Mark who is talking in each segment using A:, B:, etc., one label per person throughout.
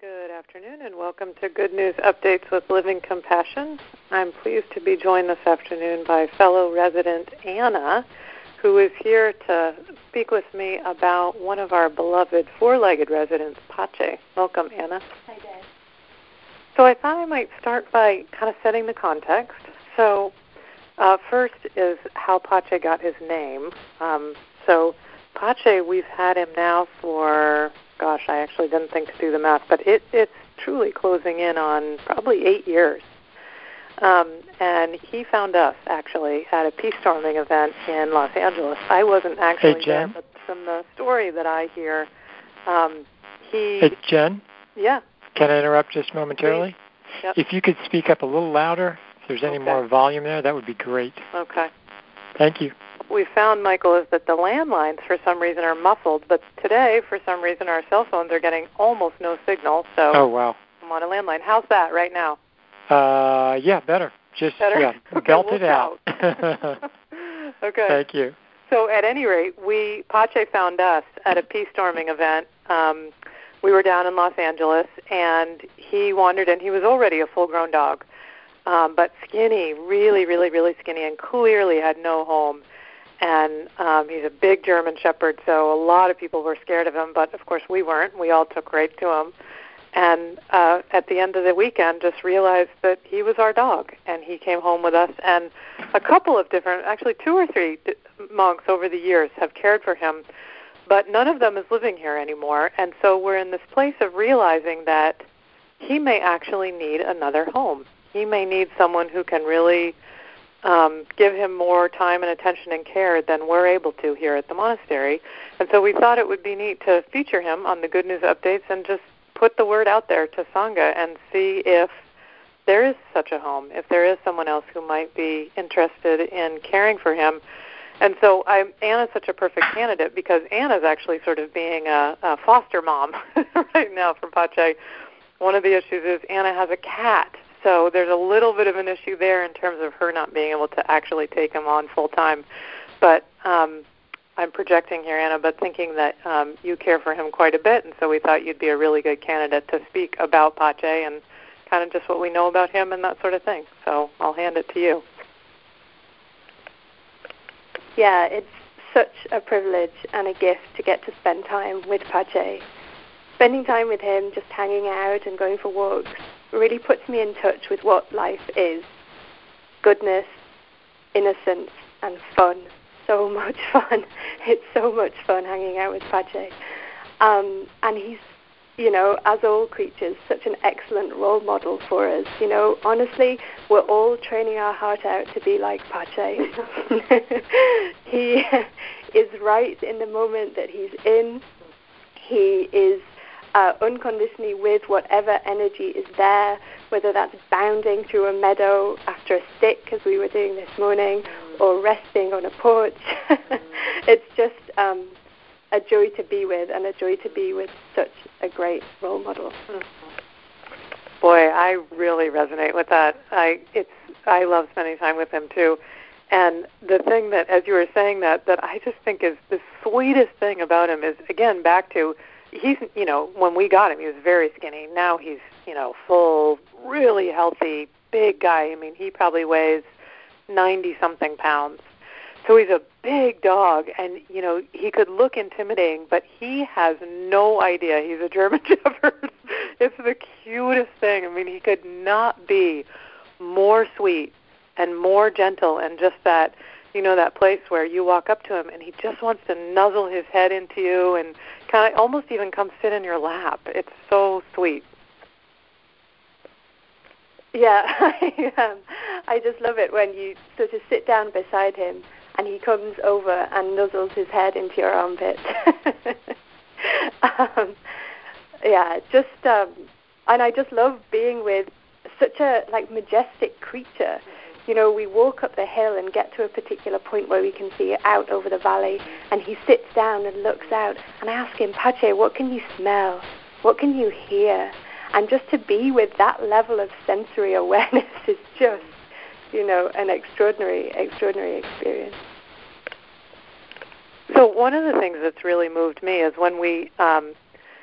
A: Good afternoon and welcome to Good News Updates with Living Compassion. I'm pleased to be joined this afternoon by fellow resident Anna, who is here to speak with me about one of our beloved four-legged residents, Pache. Welcome, Anna.
B: Hi, Dad.
A: So I thought I might start by kind of setting the context. So first is how Pache got his name. So Pache, we've had him now for... Gosh, I actually didn't think to do the math, but it's truly closing in on probably 8 years. And he found us, actually, at a peace storming event in Los Angeles. I wasn't actually there, but from the story that I hear,
C: Hey, Jen?
A: Yeah.
C: Can I interrupt just momentarily?
A: Yep.
C: If you could speak up a little louder, if there's any more volume there, that would be great.
A: Okay.
C: Thank you.
A: We found, Michael, is that the landlines for some reason are muffled, but today, for some reason, our cell phones are getting almost no signal. So
C: oh, wow.
A: I'm on a landline. How's that right now?
C: Yeah, better. Just
A: better?
C: Yeah,
A: Okay,
C: belt
A: we'll
C: it out.
A: Okay.
C: Thank you.
A: So at any rate, Pache found us at a peace storming event. We were down in Los Angeles, and he wandered in. He was already a full-grown dog, but skinny, really, really, really skinny, and clearly had no home. And he's a big German Shepherd, so a lot of people were scared of him, but of course we weren't. We all took right to him. And at the end of the weekend, just realized that he was our dog, and he came home with us. And a couple of different, actually 2 or 3 monks over the years have cared for him, but none of them is living here anymore. And so we're in this place of realizing that he may actually need another home. He may need someone who can really give him more time and attention and care than we're able to here at the monastery. And so we thought it would be neat to feature him on the Good News Updates and just put the word out there to Sangha and see if there is such a home, if there is someone else who might be interested in caring for him. And so Anna's such a perfect candidate because Anna's actually sort of being a foster mom right now for Pache. One of the issues is Anna has a cat. So there's a little bit of an issue there in terms of her not being able to actually take him on full time. But I'm projecting here, Anna, but thinking that you care for him quite a bit, and so we thought you'd be a really good candidate to speak about Pache and kind of just what we know about him and that sort of thing. So I'll hand it to you.
B: Yeah, it's such a privilege and a gift to get to spend time with Pache. Spending time with him, just hanging out and going for walks, really puts me in touch with what life is. Goodness, innocence, and fun. So much fun. It's so much fun hanging out with Pache. And he's, as all creatures, such an excellent role model for us. Honestly, we're all training our heart out to be like Pache. He is right in the moment that he's in. He is unconditionally with whatever energy is there, whether that's bounding through a meadow after a stick, as we were doing this morning, or resting on a porch. It's just a joy to be with, and a joy to be with such a great role model.
A: Boy, I really resonate with that. I love spending time with him too. And the thing that, as you were saying that I just think is the sweetest thing about him is, again, back to he's, when we got him, he was very skinny. Now he's, full, really healthy, big guy. I mean, he probably weighs 90-something pounds. So he's a big dog, and, he could look intimidating, but he has no idea he's a German Shepherd. It's the cutest thing. I mean, he could not be more sweet and more gentle, and just that, that place where you walk up to him and he just wants to nuzzle his head into you and kind of almost even come sit in your lap. It's so sweet.
B: Yeah, I just love it when you sort of sit down beside him and he comes over and nuzzles his head into your armpit. And I just love being with such a majestic creature. We walk up the hill and get to a particular point where we can see out over the valley, and he sits down and looks out, and I ask him, Pache, what can you smell? What can you hear? And just to be with that level of sensory awareness is just, an extraordinary, extraordinary experience.
A: So one of the things that's really moved me is when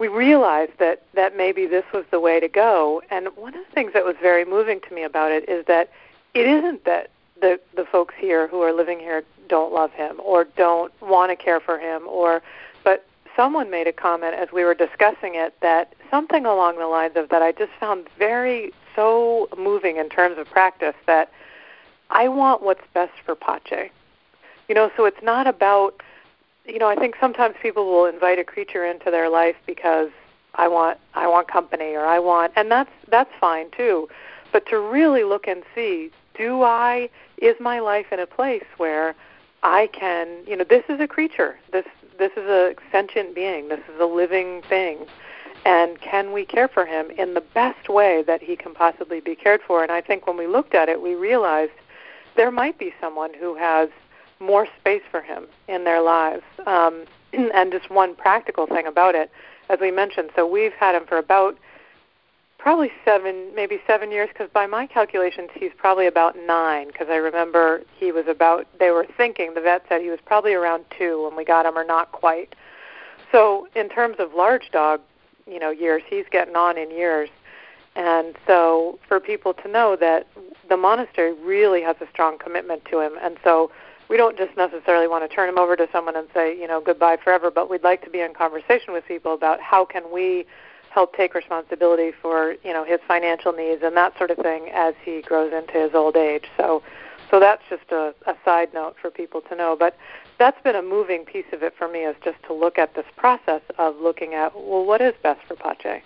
A: we realized that maybe this was the way to go. And one of the things that was very moving to me about it is that it isn't that the folks here who are living here don't love him or don't want to care for him, but someone made a comment as we were discussing it that something along the lines of that I just found so moving in terms of practice, that I want what's best for Pache. So it's not about, I think sometimes people will invite a creature into their life because I want company, or and that's fine too. But to really look and see, is my life in a place where I can, this is a creature, this is a sentient being, this is a living thing, and can we care for him in the best way that he can possibly be cared for? And I think when we looked at it, we realized there might be someone who has more space for him in their lives. And just one practical thing about it, as we mentioned, so we've had him for about probably 7 years, because by my calculations he's probably about 9, because I remember the vet said he was probably around 2 when we got him, or not quite. So in terms of large dog, years, he's getting on in years. And so for people to know that the monastery really has a strong commitment to him, and so we don't just necessarily want to turn him over to someone and say, goodbye forever, but we'd like to be in conversation with people about how can we help take responsibility for, his financial needs and that sort of thing as he grows into his old age. So that's just a side note for people to know. But that's been a moving piece of it for me, is just to look at this process of looking at, well, what is best for Pache?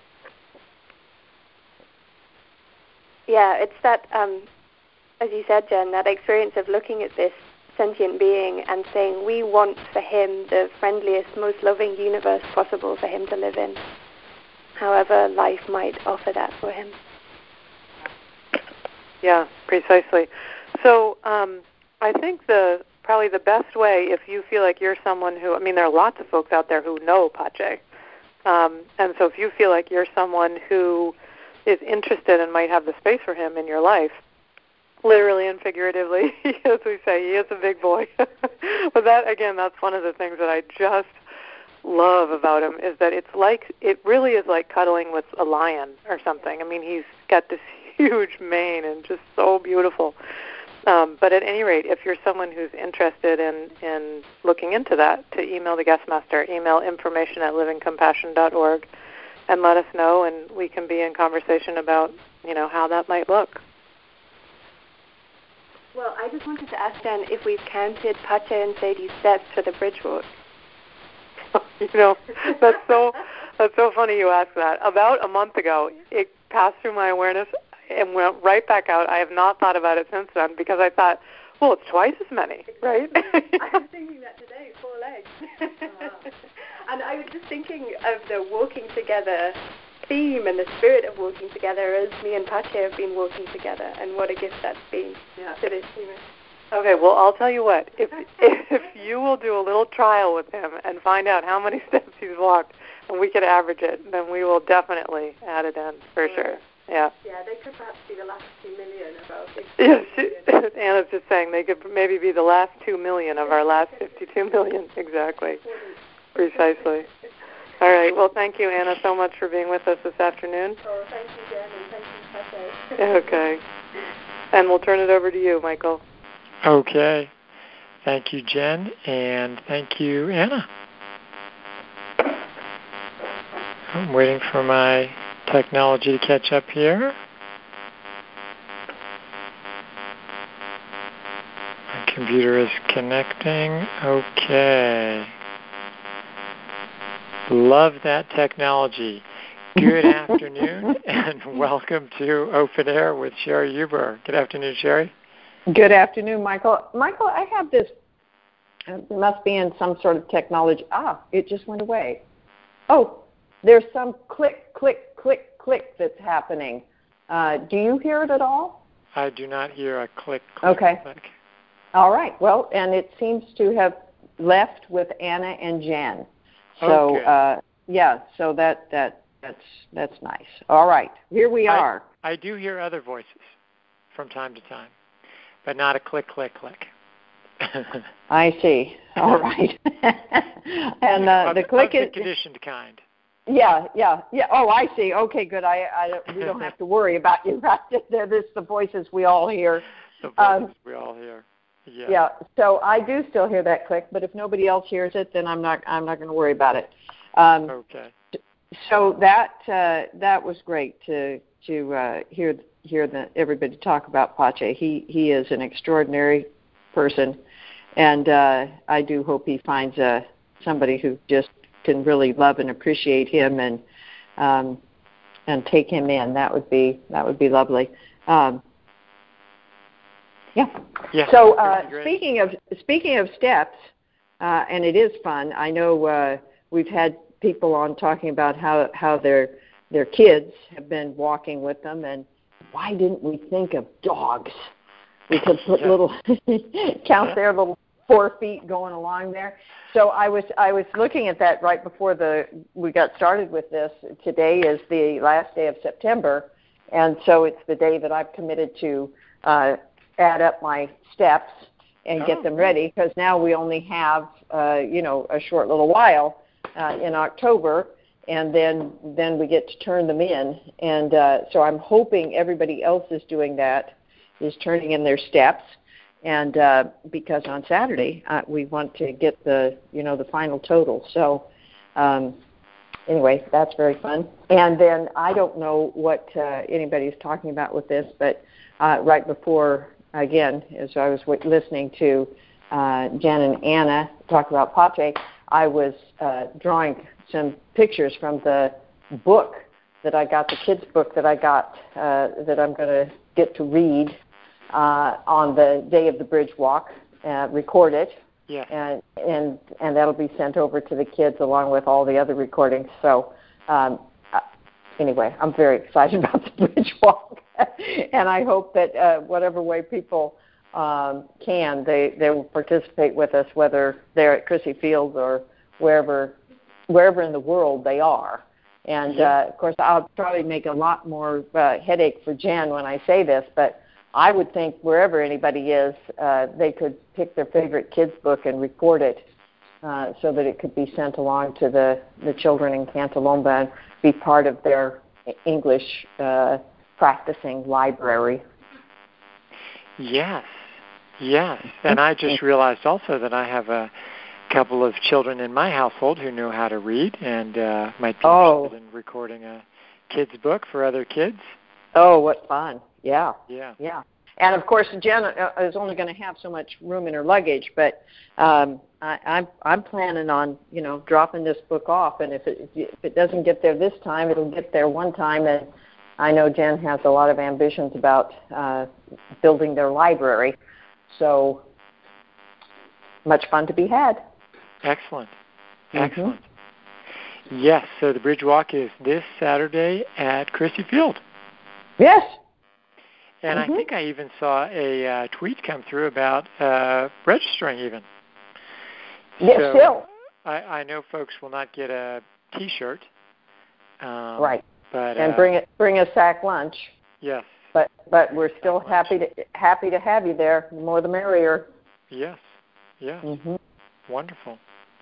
B: Yeah, it's that, as you said, Jen, that experience of looking at this sentient being and saying we want for him the friendliest, most loving universe possible for him to live in, however life might offer that for him.
A: Yeah, precisely. So I think probably the best way, if you feel like you're someone who, there are lots of folks out there who know Pache, and so if you feel like you're someone who is interested and might have the space for him in your life, literally and figuratively, as we say, he is a big boy. But that's one of the things that I just love about him, is that it really is like cuddling with a lion or something. He's got this huge mane and just so beautiful. But at any rate, if you're someone who's interested in looking into that, to email the guest master, email information@livingcompassion.org, and let us know, and we can be in conversation about, how that might look.
B: Well, I just wanted to ask Jen if we've counted Pache and Sadie's steps for the bridge walk.
A: That's so funny you ask that. About a month ago, it passed through my awareness and went right back out. I have not thought about it since then, because I thought, well, it's twice as many, right?
B: I was thinking that today, 4 legs. And I was just thinking of the walking together theme and the spirit of walking together as me and Pache have been walking together, and what a gift that's been to this human.
A: Okay, well, I'll tell you what. If you will do a little trial with him and find out how many steps he's walked, and we could average it, then we will definitely add it in for sure. Yeah.
B: Yeah, they could perhaps be the last 2 million of our 52
A: million. Anna's just saying they could maybe be the last 2 million of our last 52 million. Exactly. Precisely. All right. Well, thank you, Anna, so much for being with us this afternoon.
B: Oh, thank you, Jen, and thank you, Pache.
A: Okay. And we'll turn it over to you, Michael.
C: Okay. Thank you, Jen, and thank you, Anna. I'm waiting for my technology to catch up here. My computer is connecting. Okay. Love that technology. Good afternoon, and welcome to Open Air with Sherry Huber. Good afternoon, Sherry.
D: Good afternoon, Michael. Michael, I have this, it must be in some sort of technology. It just went away. Oh, there's some click, click, click, click that's happening. Do you hear it at all?
C: I do not hear a click, click,
D: okay.
C: click.
D: All right. Well, and it seems to have left with Anna and Jen. So,
C: okay.
D: So that's nice. All right. Here we are.
C: I do hear other voices from time to time, but not a click, click, click.
D: I see. All right. And the click
C: is
D: the
C: conditioned kind.
D: Yeah. Oh, I see. Okay, good. We don't have to worry about you. This is the voices we all hear.
C: The voices we all hear. Yeah.
D: Yeah. So I do still hear that click, but if nobody else hears it, then I'm not going to worry about it.
C: Okay.
D: So that was great to hear everybody talk about Pache. He is an extraordinary person, and I do hope he finds somebody who just can really love and appreciate him and take him in. That would be lovely. Yeah. So speaking of steps, and it is fun. I know we've had people on talking about how their kids have been walking with them, and why didn't we think of dogs? We could put little count their little 4 feet going along there. So I was looking at that right before we got started with this. Today is the last day of September, and so it's the day that I've committed to add up my steps and get them ready, because now we only have a short little while in October, and then we get to turn them in. And so I'm hoping everybody else is doing that, is turning in their steps. And because on Saturday we want to get the final total. So anyway, that's very fun. And then I don't know what anybody's talking about with this, but right before, again, as I was listening to Jen and Anna talk about Pache, I was drawing some pictures from the book that I got, the kids' book that I got, that I'm going to get to read on the day of the bridge walk, record it, and that'll be sent over to the kids along with all the other recordings. So anyway, I'm very excited about the bridge walk, and I hope that whatever way people can, they will participate with us, whether they're at Chrissy Field or wherever in the world they are. And of course, I'll probably make a lot more headache for Jen when I say this, but I would think wherever anybody is, they could pick their favorite kids' book and record it so that it could be sent along to the children in Cantalomba and be part of their English practicing library.
C: Yes. And I just realized also that I have a couple of children in my household who know how to read and might be interested in recording a kid's book for other kids.
D: Oh, what fun. Yeah. And of course, Jen is only going to have so much room in her luggage, but I'm planning on dropping this book off, and if it doesn't get there this time, it'll get there one time. And I know Jen has a lot of ambitions about building their library, so much fun to be had.
C: Excellent. Yes, so the Bridge Walk is this Saturday at Chrissy Field.
D: Yes.
C: And I think I even saw a tweet come through about registering even.
D: Yes,
C: so
D: still.
C: I know folks will not get a T-shirt.
D: Right.
C: But
D: and bring a sack lunch.
C: Yes.
D: But we're still happy to have you there. The more the merrier.
C: Yes.
D: Mm-hmm.
C: Wonderful.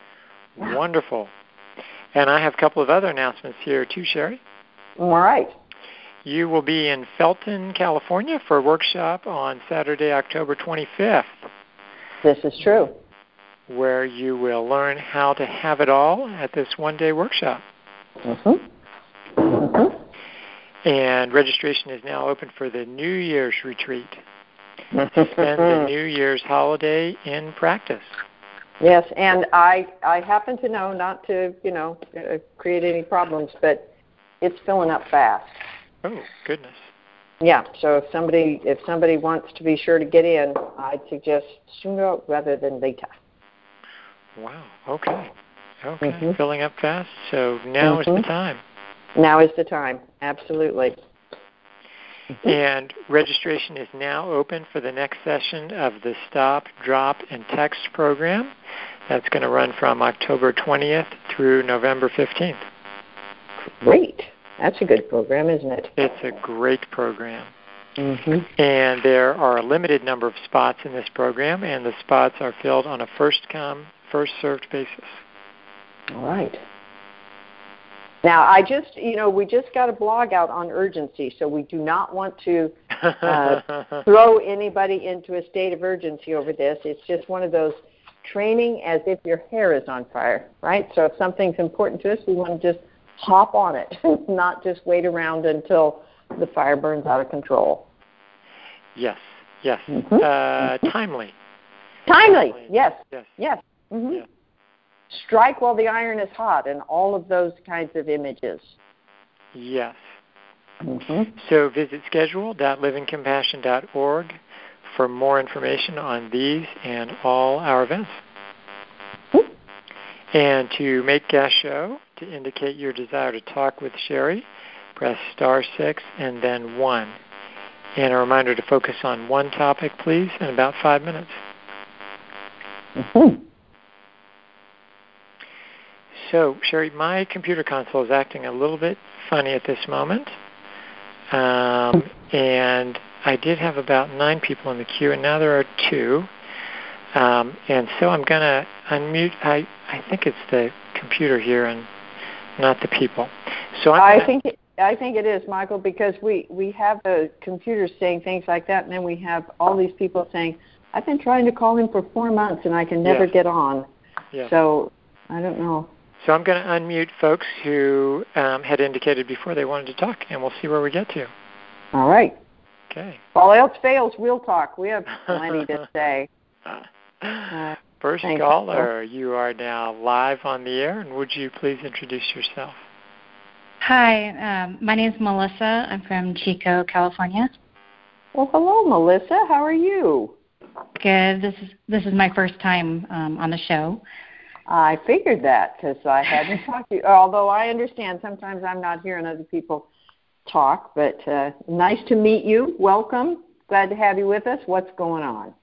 C: And I have a couple of other announcements here too, Sherry.
D: All right.
C: You will be in Felton, California for a workshop on Saturday, October 25th.
D: This is true.
C: Where you will learn how to have it all at this one-day workshop. And registration is now open for the New Year's retreat. Spend the New Year's holiday in practice.
D: Yes, and I happen to know, not to create any problems, but it's filling up fast.
C: Oh, goodness.
D: Yeah, so if somebody wants to be sure to get in, I'd suggest sooner rather than later.
C: Wow, okay. Filling up fast, so now is the time.
D: Now is the time, absolutely.
C: And registration is now open for the next session of the Stop, Drop, and Text program. That's going to run from October 20th through November 15th.
D: Great. That's a good program, isn't it?
C: It's a great program. And there are a limited number of spots in this program, and the spots are filled on a first-come, first-served basis.
D: All right. Now, we just got a blog out on urgency, so we do not want to throw anybody into a state of urgency over this. It's just one of those training as if your hair is on fire, right? So if something's important to us, we want to just hop on it, not just wait around until the fire burns out of control.
C: Yes. Timely.
D: Yes. Mm-hmm. Yes. Strike while the iron is hot, and all of those kinds of images.
C: Yes.
D: Mm-hmm.
C: So visit schedule.livingcompassion.org for more information on these and all our events.
D: Mm-hmm.
C: And to make guest show, to indicate your desire to talk with Sherry, press *6 and then 1. And a reminder to focus on one topic, please, in about 5 minutes.
D: Mm-hmm.
C: So, Sherry, my computer console is acting a little bit funny at this moment. And I did have about 9 people in the queue, and now there are 2. And so I'm going to unmute. I think it's the computer here and not the people. So
D: I think it is, Michael, because we have the computer saying things like that, and then we have all these people saying, I've been trying to call him for 4 months, and I can never get on.
C: Yes.
D: So I don't know.
C: So I'm going to unmute folks who had indicated before they wanted to talk, and we'll see where we get to.
D: All right.
C: Okay.
D: If all else fails, we'll talk. We have plenty to say.
C: First caller, you are now live on the air, and would you please introduce yourself?
E: Hi, my name is Melissa. I'm from Chico, California.
D: Well, hello, Melissa. How are you?
E: Good. This is my first time on the show.
D: I figured that because I hadn't talked to you. Although I understand sometimes I'm not hearing other people talk, but nice to meet you. Welcome. Glad to have you with us. What's going on?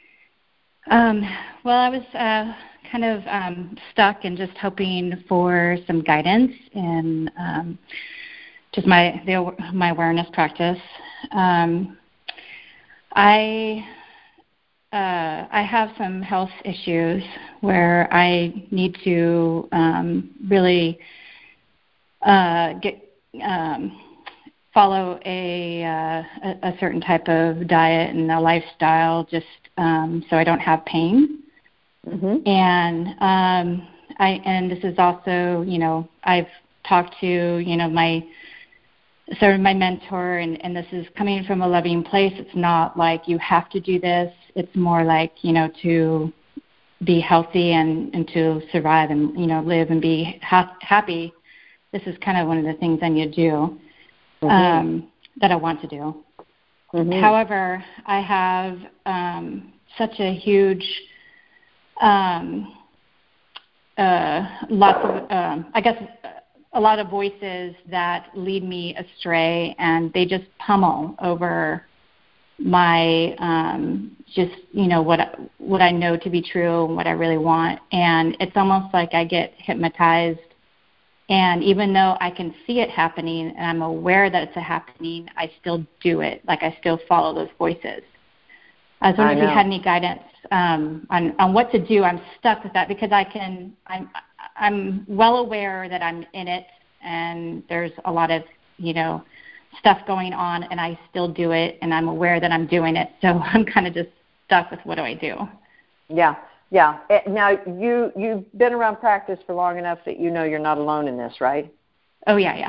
E: Well, I was kind of stuck and just hoping for some guidance in just my awareness practice. I have some health issues where I need to really follow a certain type of diet and a lifestyle just so I don't have pain.
D: Mm-hmm.
E: And this is also, I've talked to, my mentor, and this is coming from a loving place. It's not like you have to do this. It's more like, to be healthy and to survive and, live and be happy. This is kind of one of the things I need to do, that I want to do.
D: Mm-hmm.
E: However, I have such a huge, a lot of voices that lead me astray, and they just pummel over my what I know to be true and what I really want. And it's almost like I get hypnotized. And even though I can see it happening and I'm aware that it's happening, I still do it. Like I still follow those voices. I was wondering if you had any guidance on what to do. I'm stuck with that because I'm well aware that I'm in it and there's a lot of, stuff going on, and I still do it, and I'm aware that I'm doing it. So I'm kind of just stuck with what do I do?
D: Yeah. Now, you've been around practice for long enough that you know you're not alone in this, right?
E: Oh, yeah.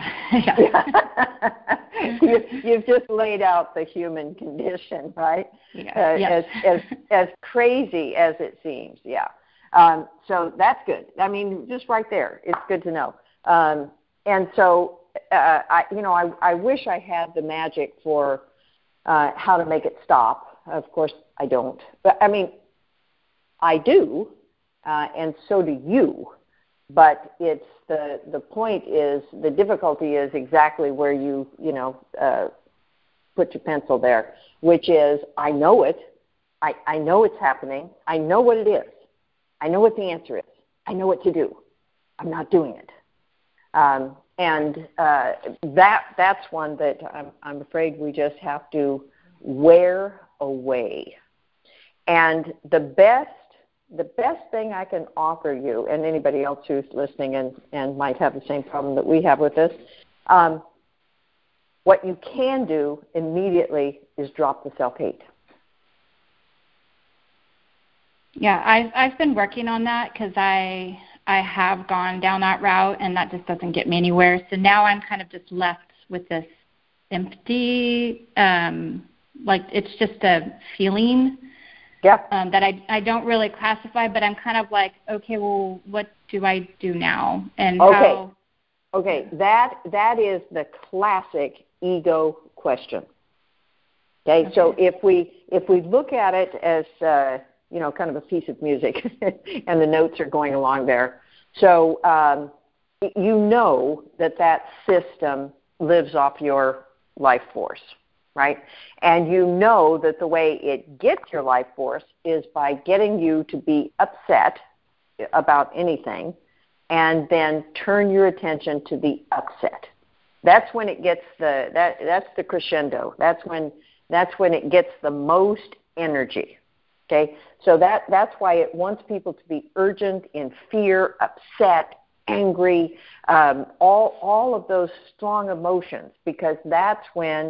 D: You've just laid out the human condition, right?
E: Yeah.
D: Yes. As crazy as it seems, yeah. So that's good. I mean, just right there, it's good to know. And so, I wish I had the magic for how to make it stop. Of course, I don't. But I mean, I do, and so do you. But it's the point is, the difficulty is exactly where you put your pencil there, which is I know it. I know it's happening. I know what it is. I know what the answer is. I know what to do. I'm not doing it. And that's one that I'm afraid we just have to wear away. And the best the best thing I can offer you, and anybody else who's listening and might have the same problem that we have with this, what you can do immediately is drop the self-hate.
E: Yeah, I've been working on that because I have gone down that route, and that just doesn't get me anywhere. So now I'm kind of just left with this empty, like it's just a feeling that I don't really classify, but I'm kind of like, okay, well, what do I do now? And
D: Okay, that is the classic ego question. Okay, so if we look at it as kind of a piece of music, and the notes are going along there, so you know that system lives off your life force, right? And you know that the way it gets your life force is by getting you to be upset about anything, and then turn your attention to the upset. That's when it gets that's the crescendo. That's when it gets the most energy. Okay, so that's why it wants people to be urgent, in fear, upset, angry, all of those strong emotions, because that's when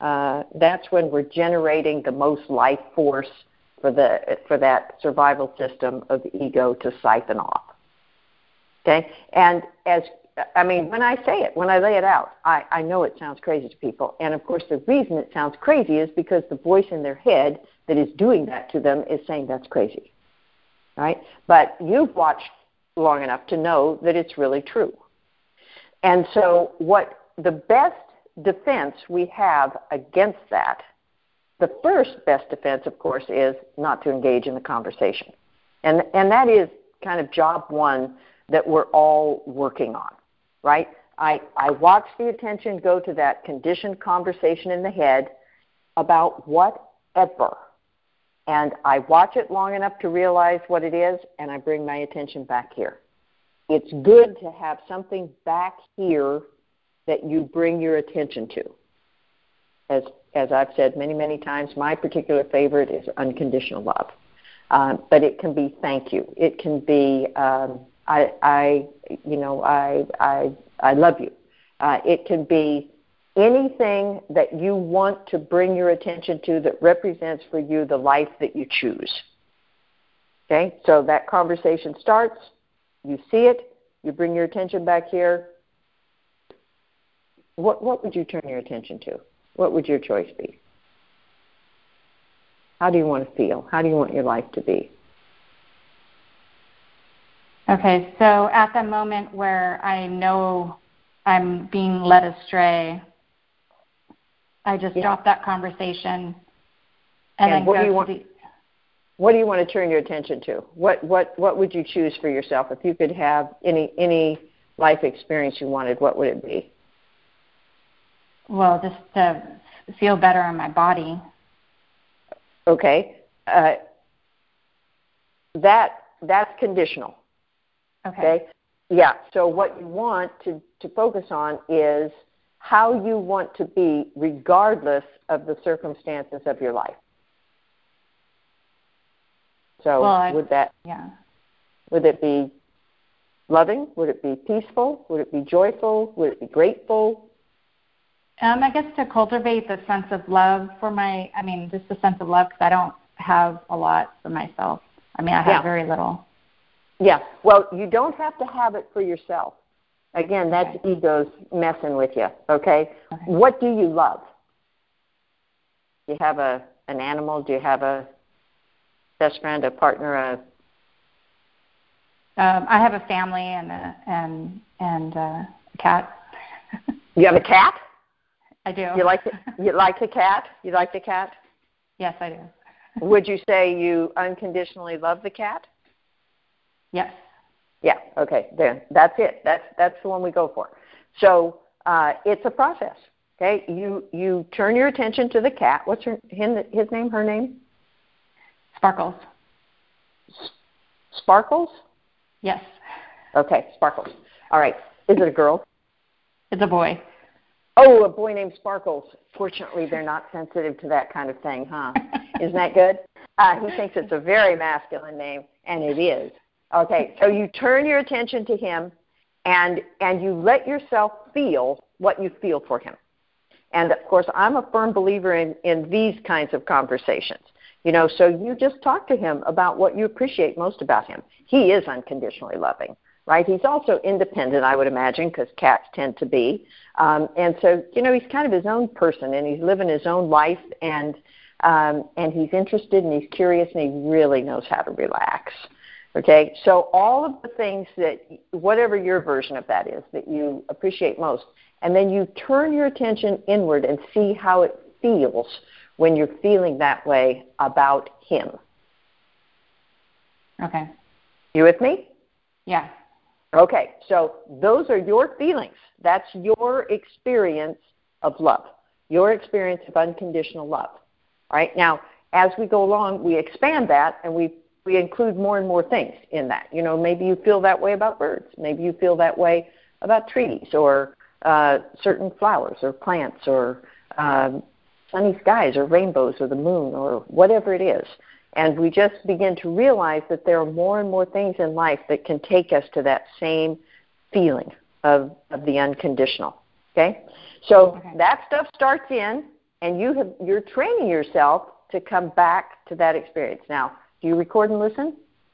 D: we're generating the most life force for that survival system of the ego to siphon off. Okay, and when I say it, when I lay it out, I know it sounds crazy to people, and of course the reason it sounds crazy is because the voice in their head that is doing that to them is saying that's crazy, right? But you've watched long enough to know that it's really true. And so what the best defense we have against that, the first best defense, of course, is not to engage in the conversation. And that is kind of job one that we're all working on, right? I watch the attention go to that conditioned conversation in the head about whatever. And I watch it long enough to realize what it is, and I bring my attention back here. It's good to have something back here that you bring your attention to. As I've said many, many times, my particular favorite is unconditional love. But it can be thank you. It can be I love you. It can be anything that you want to bring your attention to that represents for you the life that you choose. Okay, so that conversation starts, you see it, you bring your attention back here. What would you turn your attention to? What would your choice be? How do you want to feel? How do you want your life to be?
E: Okay, so at the moment where I know I'm being led astray, I just drop that conversation and then
D: what do you want to turn your attention to? What would you choose for yourself if you could have any life experience you wanted? What would it be?
E: Well, just to feel better in my body.
D: Okay, that's conditional. Okay. Yeah. So what you want to focus on is how you want to be regardless of the circumstances of your life. So would it be loving? Would it be peaceful? Would it be joyful? Would it be grateful?
E: I guess to cultivate the sense of love just the sense of love, because I don't have a lot for myself. I have very little.
D: Yeah. Well, you don't have to have it for yourself. Again, that's ego's messing with you, okay? What do you love? Do you have an animal? Do you have a best friend, a partner?
E: I have a family and a cat.
D: You have a cat?
E: I do.
D: You like the cat? You like the cat?
E: Yes, I do.
D: Would you say you unconditionally love the cat?
E: Yes.
D: Yeah, okay, then that's it. That's the one we go for. So it's a process, okay? You turn your attention to the cat. What's his name, her name?
E: Sparkles.
D: Sparkles?
E: Yes.
D: Okay, Sparkles. All right. Is it a girl?
E: It's a boy.
D: Oh, a boy named Sparkles. Fortunately, they're not sensitive to that kind of thing, huh? Isn't that good? He thinks it's a very masculine name, and it is. Okay, so you turn your attention to him, and you let yourself feel what you feel for him. And, of course, I'm a firm believer in these kinds of conversations. So you just talk to him about what you appreciate most about him. He is unconditionally loving, right? He's also independent, I would imagine, because cats tend to be. And so, he's kind of his own person, and he's living his own life, and he's interested, and he's curious, and he really knows how to relax. Okay, so all of the things that, whatever your version of that is, that you appreciate most, and then you turn your attention inward and see how it feels when you're feeling that way about him.
E: Okay.
D: You with me?
E: Yeah.
D: Okay, so those are your feelings. That's your experience of love, your experience of unconditional love. All right, now, as we go along, we expand that, and we include more and more things in that. Maybe you feel that way about birds. Maybe you feel that way about trees or certain flowers or plants or sunny skies or rainbows or the moon or whatever it is. And we just begin to realize that there are more and more things in life that can take us to that same feeling of the unconditional. Okay? So that stuff starts in, and you're training yourself to come back to that experience. Now, do you record and listen?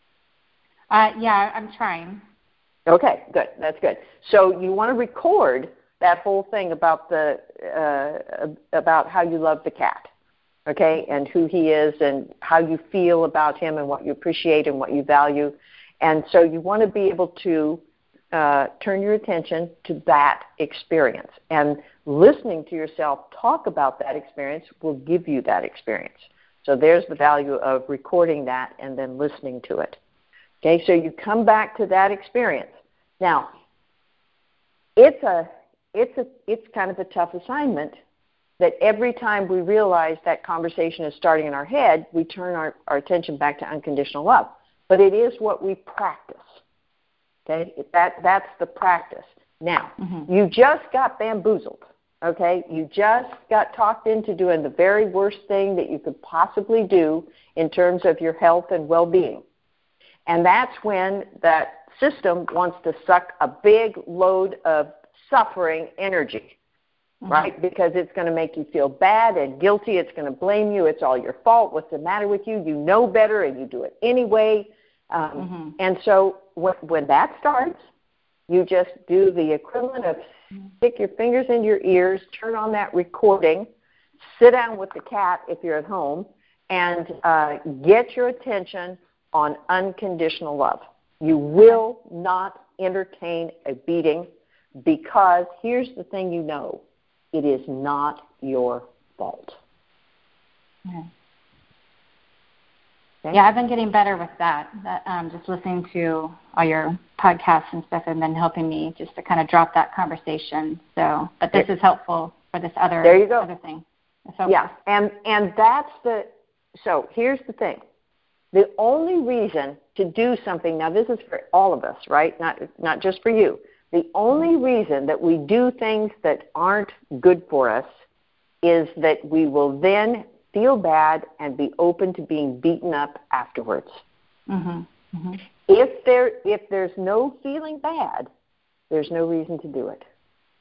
E: Yeah, I'm trying.
D: Okay, good. That's good. So you want to record that whole thing about about how you love the cat, okay, and who he is and how you feel about him and what you appreciate and what you value. And so you want to be able to turn your attention to that experience. And listening to yourself talk about that experience will give you that experience. So there's the value of recording that and then listening to it. Okay, so you come back to that experience. Now, it's kind of a tough assignment that every time we realize that conversation is starting in our head, we turn our attention back to unconditional love. But it is what we practice. Okay, that's the practice. Now, you just got bamboozled. Okay, you just got talked into doing the very worst thing that you could possibly do in terms of your health and well-being. And that's when that system wants to suck a big load of suffering energy, right? Because it's going to make you feel bad and guilty. It's going to blame you. It's all your fault. What's the matter with you? You know better and you do it anyway. And so when that starts, you just do the equivalent of stick your fingers in your ears, turn on that recording, sit down with the cat if you're at home, and get your attention on unconditional love. You will not entertain a beating because here's the thing you know. It is not your fault.
E: Okay. Yeah, I've been getting better with that. Just listening to all your podcasts and stuff have been helping me just to kind of drop that conversation. So, but this is helpful for this other thing.
D: Yeah, and that's so here's the thing. The only reason to do something, now this is for all of us, right? Not just for you. The only reason that we do things that aren't good for us is that we will then feel bad and be open to being beaten up afterwards. If there's no feeling bad, there's no reason to do it.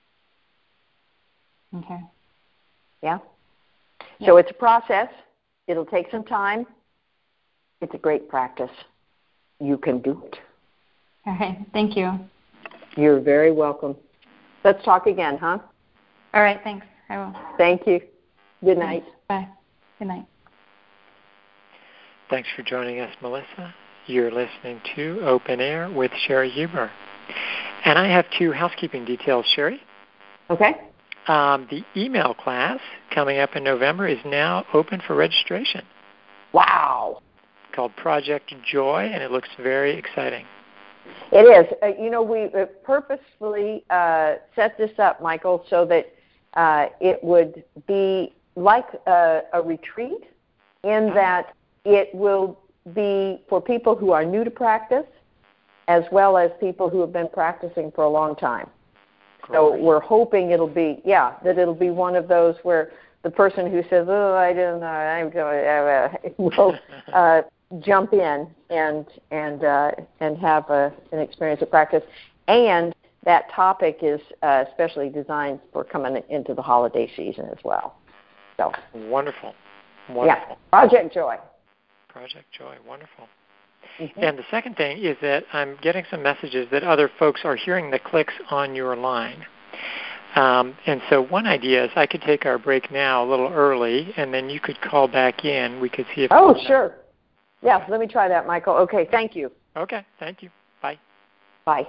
E: Okay.
D: Yeah? So it's a process. It'll take some time. It's a great practice. You can do it.
E: All right. Thank you.
D: You're very welcome. Let's talk again, huh?
E: All right. Thanks. I will.
D: Thank you. Good night.
E: Bye. Good night.
C: Thanks for joining us, Melissa. You're listening to Open Air with Sherry Huber. And I have 2 housekeeping details, Sherry.
D: Okay.
C: The email class coming up in November is now open for registration.
D: Wow.
C: Called Project Joy, and it looks very exciting.
D: It is. We purposefully set this up, Michael, so that it would be like a retreat in that it will be for people who are new to practice as well as people who have been practicing for a long time. Great. So we're hoping it'll be one of those where the person who says, "Oh, I don't know," will jump in and have an experience of practice. And that topic is especially designed for coming into the holiday season as well. So
C: wonderful.
D: Yeah, Project Joy.
C: Project Joy, wonderful.
D: Mm-hmm.
C: And the second thing is that I'm getting some messages that other folks are hearing the clicks on your line. And so one idea is I could take our break now a little early, and then you could call back in. We could see if...
D: Oh, sure. Yeah, let me try that, Michael. Okay, thank you.
C: Okay, thank you. Bye.
D: Bye.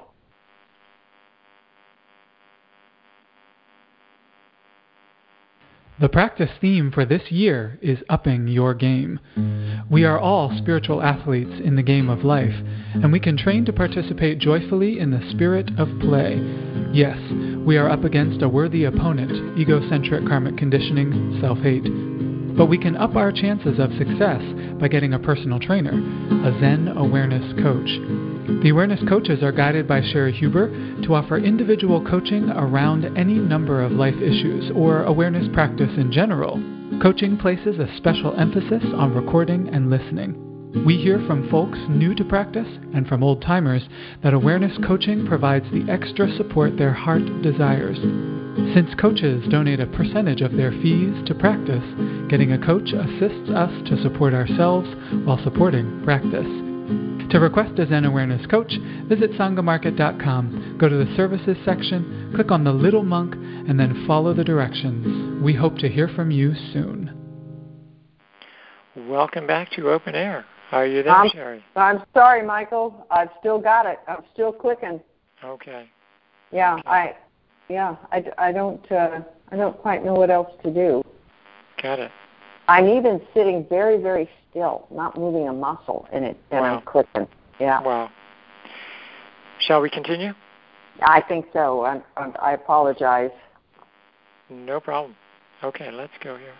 F: The practice theme for this year is upping your game. We are all spiritual athletes in the game of life, and we can train to participate joyfully in the spirit of play. Yes, we are up against a worthy opponent, egocentric karmic conditioning, self-hate. But we can up our chances of success by getting a personal trainer, a Zen awareness coach. The awareness coaches are guided by Sherry Huber to offer individual coaching around any number of life issues or awareness practice in general. Coaching places a special emphasis on recording and listening. We hear from folks new to practice and from old-timers that awareness coaching provides the extra support their heart desires. Since coaches donate a percentage of their fees to practice, getting a coach assists us to support ourselves while supporting practice. To request a Zen Awareness Coach, visit sangamarket.com, go to the Services section, click on the little monk, and then follow the directions. We hope to hear from you soon.
C: Welcome back to Open Air. Are you there, Sherry?
D: I'm sorry, Michael. I've still got it. I'm still clicking.
C: Okay.
D: Yeah,
C: okay.
D: I don't quite know what else to do.
C: Got it.
D: I'm even sitting very, very still, not moving a muscle in it, and
C: wow.
D: I'm clicking. Yeah.
C: Wow. Shall we continue?
D: I think so. I apologize.
C: No problem. Okay, let's go here.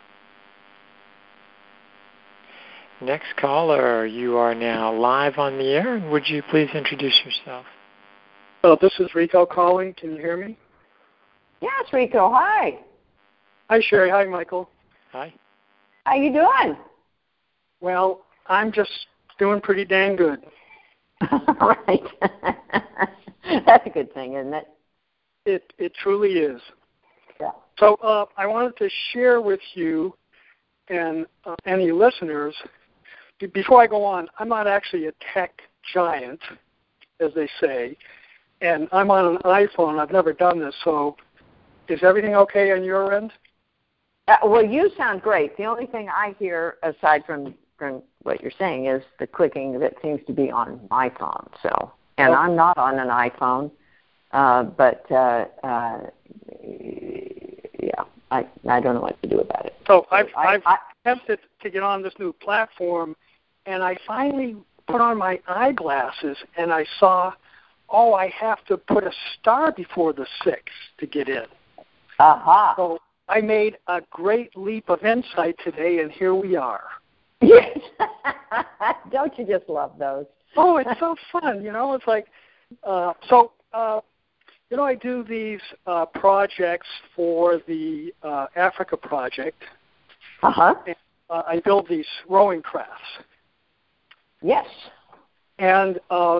C: Next caller, you are now live on the air. Would you please introduce yourself?
G: This is Rico calling. Can you hear me?
D: Yes, Rico. Hi.
G: Hi, Sherry. Hi, Michael.
C: Hi.
D: How you doing?
G: Well, I'm just doing pretty dang good.
D: Right. That's a good thing, isn't it?
G: It truly is.
D: Yeah.
G: So I wanted to share with you and any listeners, before I go on, I'm not actually a tech giant, as they say, and I'm on an iPhone. I've never done this, so is everything okay on your end?
D: Well, you sound great. The only thing I hear, aside from what you're saying, is the clicking that seems to be on my phone. So, and I'm not on an iPhone, but yeah, I don't know what to do about it.
G: So I've attempted to get on this new platform, and I finally put on my eyeglasses, and I saw, I have to put a star before the 6 to get in.
D: Aha.
G: So I made a great leap of insight today, and here we are.
D: Yes. Don't you just love those?
G: Oh, it's so fun. It's like, I do these projects for the Africa Project.
D: Uh-huh.
G: And, I build these rowing crafts.
D: Yes.
G: And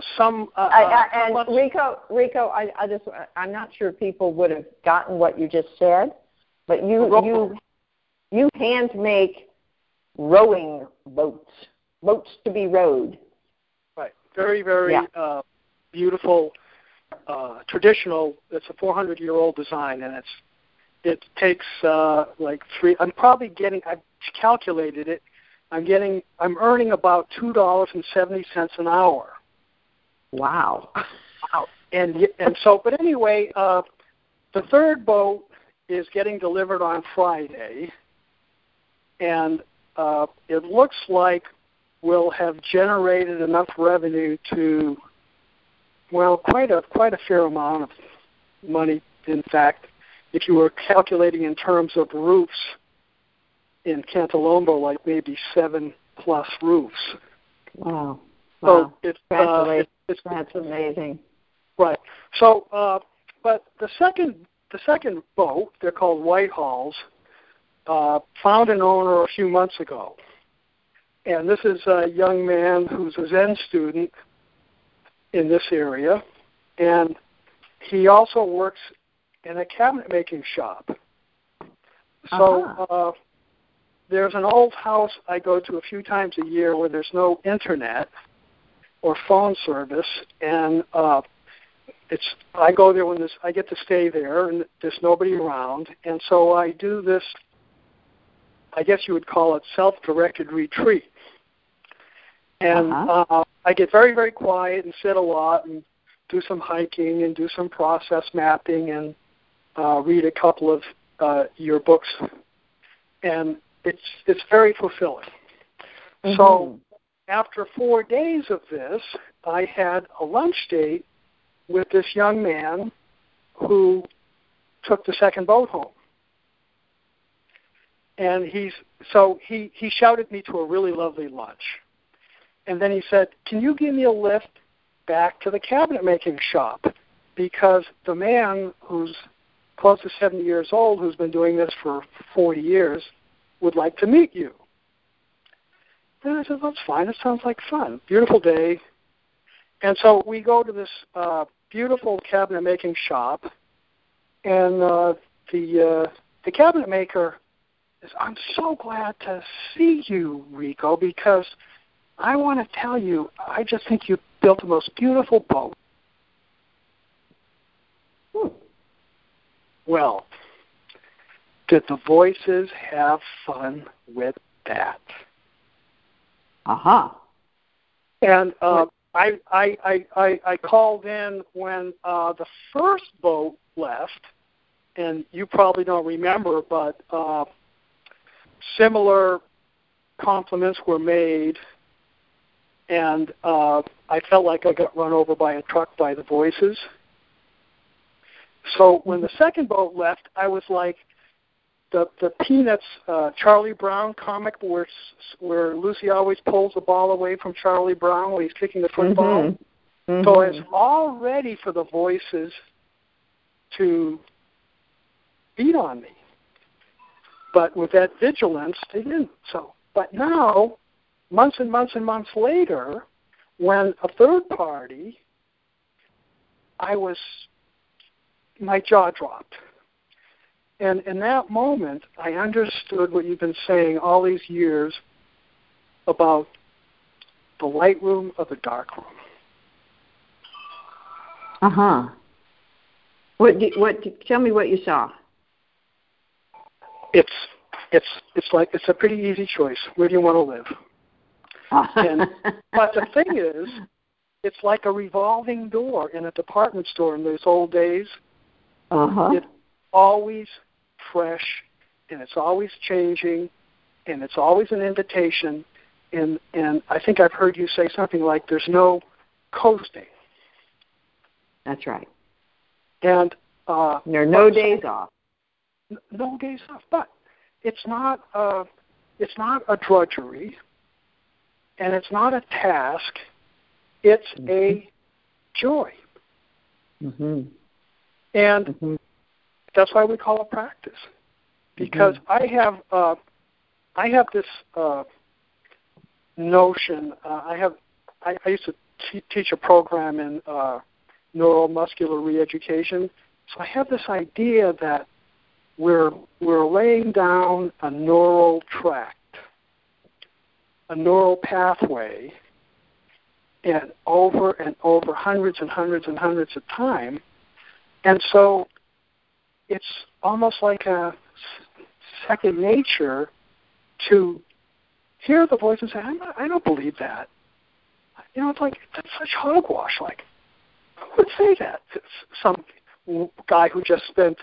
D: Rico, I'm not sure people would have gotten what you just said, but you hand make rowing boats to be rowed.
G: Right. Very, very beautiful, traditional. It's a 400-year-old design, and it takes like 3. I've calculated it. I'm earning about $2.70 an hour.
D: Wow.
G: And so, but anyway, the third boat is getting delivered on Friday, and it looks like we'll have generated enough revenue to, quite a fair amount of money. In fact, if you were calculating in terms of roofs in Cantalombo, like maybe 7+ roofs.
D: Wow.
G: So
D: Congratulations. That's amazing.
G: Right. So, but the second boat, they're called Whitehauls. found an owner a few months ago. And this is a young man who's a Zen student in this area, and he also works in a cabinet-making shop. So there's an old house I go to a few times a year where there's no internet or phone service, and I go there when I get to stay there, and there's nobody around, and so I do this, I guess you would call it self-directed retreat. And I get very, very quiet and sit a lot and do some hiking and do some process mapping and read a couple of your books. And it's very fulfilling. Mm-hmm. So after 4 days of this, I had a lunch date with this young man who took the second boat home. And he shouted me to a really lovely lunch. And then he said, "Can you give me a lift back to the cabinet-making shop? Because the man who's close to 70 years old, who's been doing this for 40 years, would like to meet you." And I said, "That's fine. It sounds like fun. Beautiful day." And so we go to this beautiful cabinet-making shop, and the cabinet maker says, "I'm so glad to see you, Rico, because I want to tell you, I just think you built the most beautiful boat." Well, did the voices have fun with that? And I called in when the first boat left, and you probably don't remember, but similar compliments were made, and I felt like I got run over by a truck by the voices. So when the second boat left, I was like the Peanuts Charlie Brown comic where Lucy always pulls the ball away from Charlie Brown when he's kicking the football. Mm-hmm. So I was all ready for the voices to beat on me. But with that vigilance, they didn't. But now, months and months and months later, when a third party, my jaw dropped. And in that moment, I understood what you've been saying all these years about the light room or the dark room.
D: Tell me what you saw.
G: It's a pretty easy choice. Where do you want to live? But the thing is, it's like a revolving door in a department store in those old days. It's always fresh, and it's always changing, and it's always an invitation. And I think I've heard you say something like, "There's no coasting."
D: That's right.
G: And
D: there are no days off.
G: No days off, but it's not a drudgery, and it's not a task. It's a joy. And that's why we call it practice, because I have this notion. I used to teach a program in neuromuscular reeducation, so I have this idea that we're laying down a neural tract, a neural pathway, and over hundreds and hundreds and hundreds of times. And so it's almost like a second nature to hear the voice and say, I don't believe that. It's like, that's such hogwash. Like, who would say that? Some guy who just spent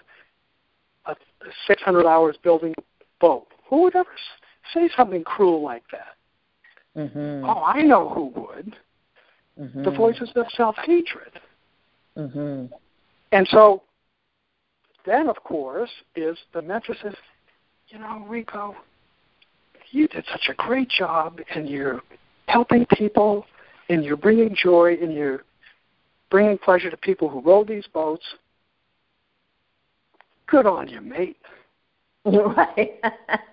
G: 600 hours building a boat. Who would ever say something cruel like that? Oh, I know who would. The voices of self-hatred. And so then, of course, is the mentor says, Rico, you did such a great job, and you're helping people, and you're bringing joy, and you're bringing pleasure to people who rode these boats. Good on you, mate.
D: Right.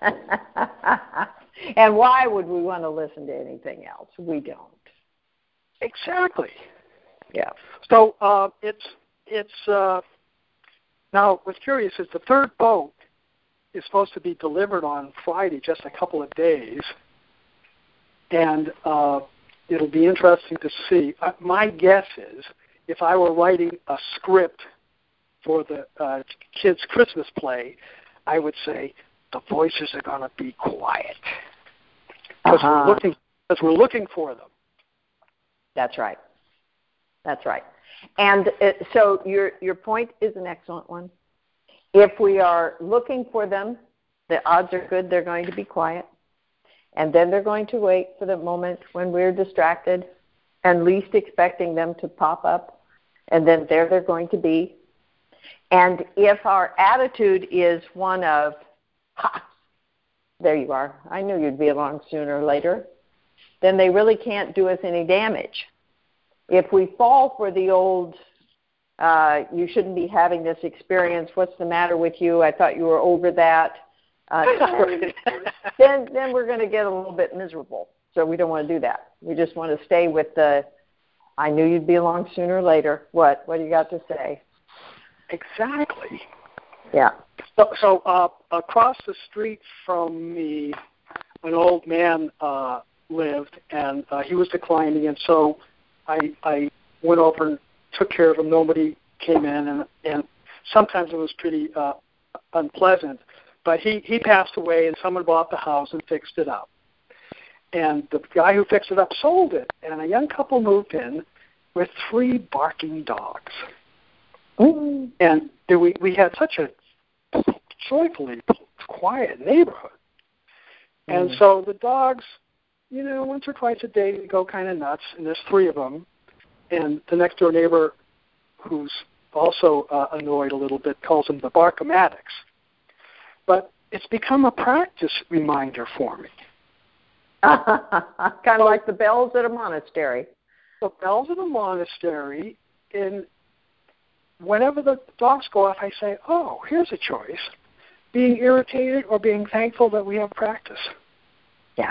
D: And why would we want to listen to anything else? We don't.
G: Exactly.
D: Yeah.
G: So it's now what's curious is the third boat is supposed to be delivered on Friday, just a couple of days, and it'll be interesting to see. My guess is if I were writing a script for the kids' Christmas play, I would say the voices are going to be quiet because we're looking for them.
D: That's right. That's right. And so your point is an excellent one. If we are looking for them, the odds are good they're going to be quiet. And then they're going to wait for the moment when we're distracted and least expecting them to pop up. And then there they're going to be. And if our attitude is one of, ha, there you are, I knew you'd be along sooner or later, then they really can't do us any damage. If we fall for the old, you shouldn't be having this experience, what's the matter with you, I thought you were over that, then we're going to get a little bit miserable. So we don't want to do that. We just want to stay with the, I knew you'd be along sooner or later. What do you got to say?
G: Exactly.
D: Yeah.
G: So across the street from me, an old man lived, and he was declining, and so I went over and took care of him. Nobody came in, and sometimes it was pretty unpleasant. But he passed away, and someone bought the house and fixed it up. And the guy who fixed it up sold it, and a young couple moved in with 3 barking dogs. Mm-hmm. And we had such a joyfully quiet neighborhood. And so the dogs, once or twice a day, they go kind of nuts, and there's 3 of them. And the next door neighbor, who's also annoyed a little bit, calls them the Barkomatics. But it's become a practice reminder for me.
D: Kind of like the bells at a monastery.
G: The bells at a monastery, and whenever the dogs go off, I say, oh, here's a choice. Being irritated or being thankful that we have practice.
D: Yeah.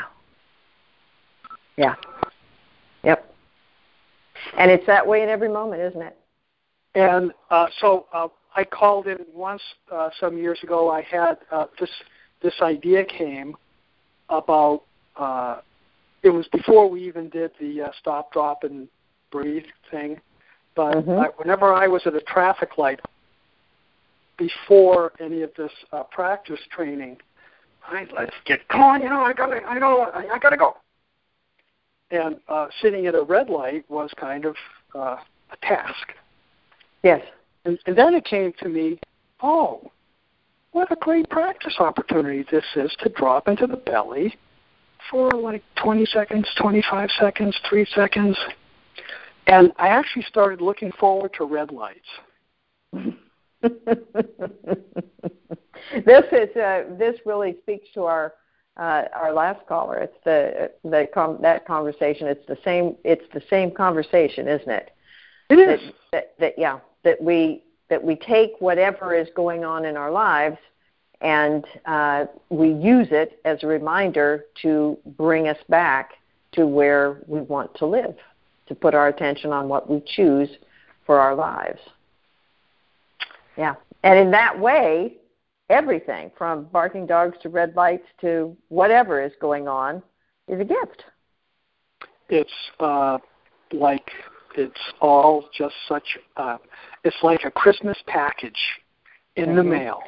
D: Yeah. Yep. And it's that way in every moment, isn't it?
G: And so I called in once some years ago. I had this idea came about, it was before we even did the stop, drop, and breathe thing. But whenever I was at a traffic light, before any of this practice training, let's get going. I gotta go. And sitting at a red light was kind of a task.
D: Yes.
G: And then it came to me, oh, what a great practice opportunity this is to drop into the belly for like 20 seconds, 25 seconds, 3 seconds. And I actually started looking forward to red lights.
D: This really speaks to our last caller. It's that conversation. It's the same conversation, isn't it?
G: It is.
D: That we take whatever is going on in our lives and we use it as a reminder to bring us back to where we want to live, to put our attention on what we choose for our lives. Yeah. And in that way, everything from barking dogs to red lights to whatever is going on is a gift.
G: It's like it's all just such it's like a Christmas package in the mail.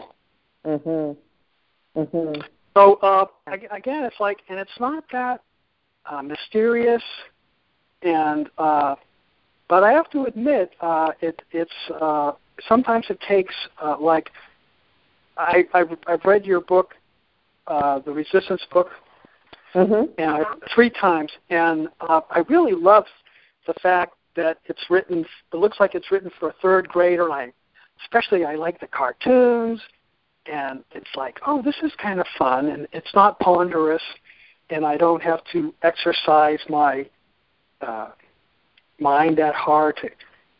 G: So again, it's like, and it's not that mysterious, and but I have to admit, it's sometimes it takes like I've read your book, the Resistance book, and 3 times, and I really love the fact that it's written. It looks like it's written for a 3rd grader. I like the cartoons, and it's like, oh, this is kind of fun, and it's not ponderous, and I don't have to exercise my mind that hard.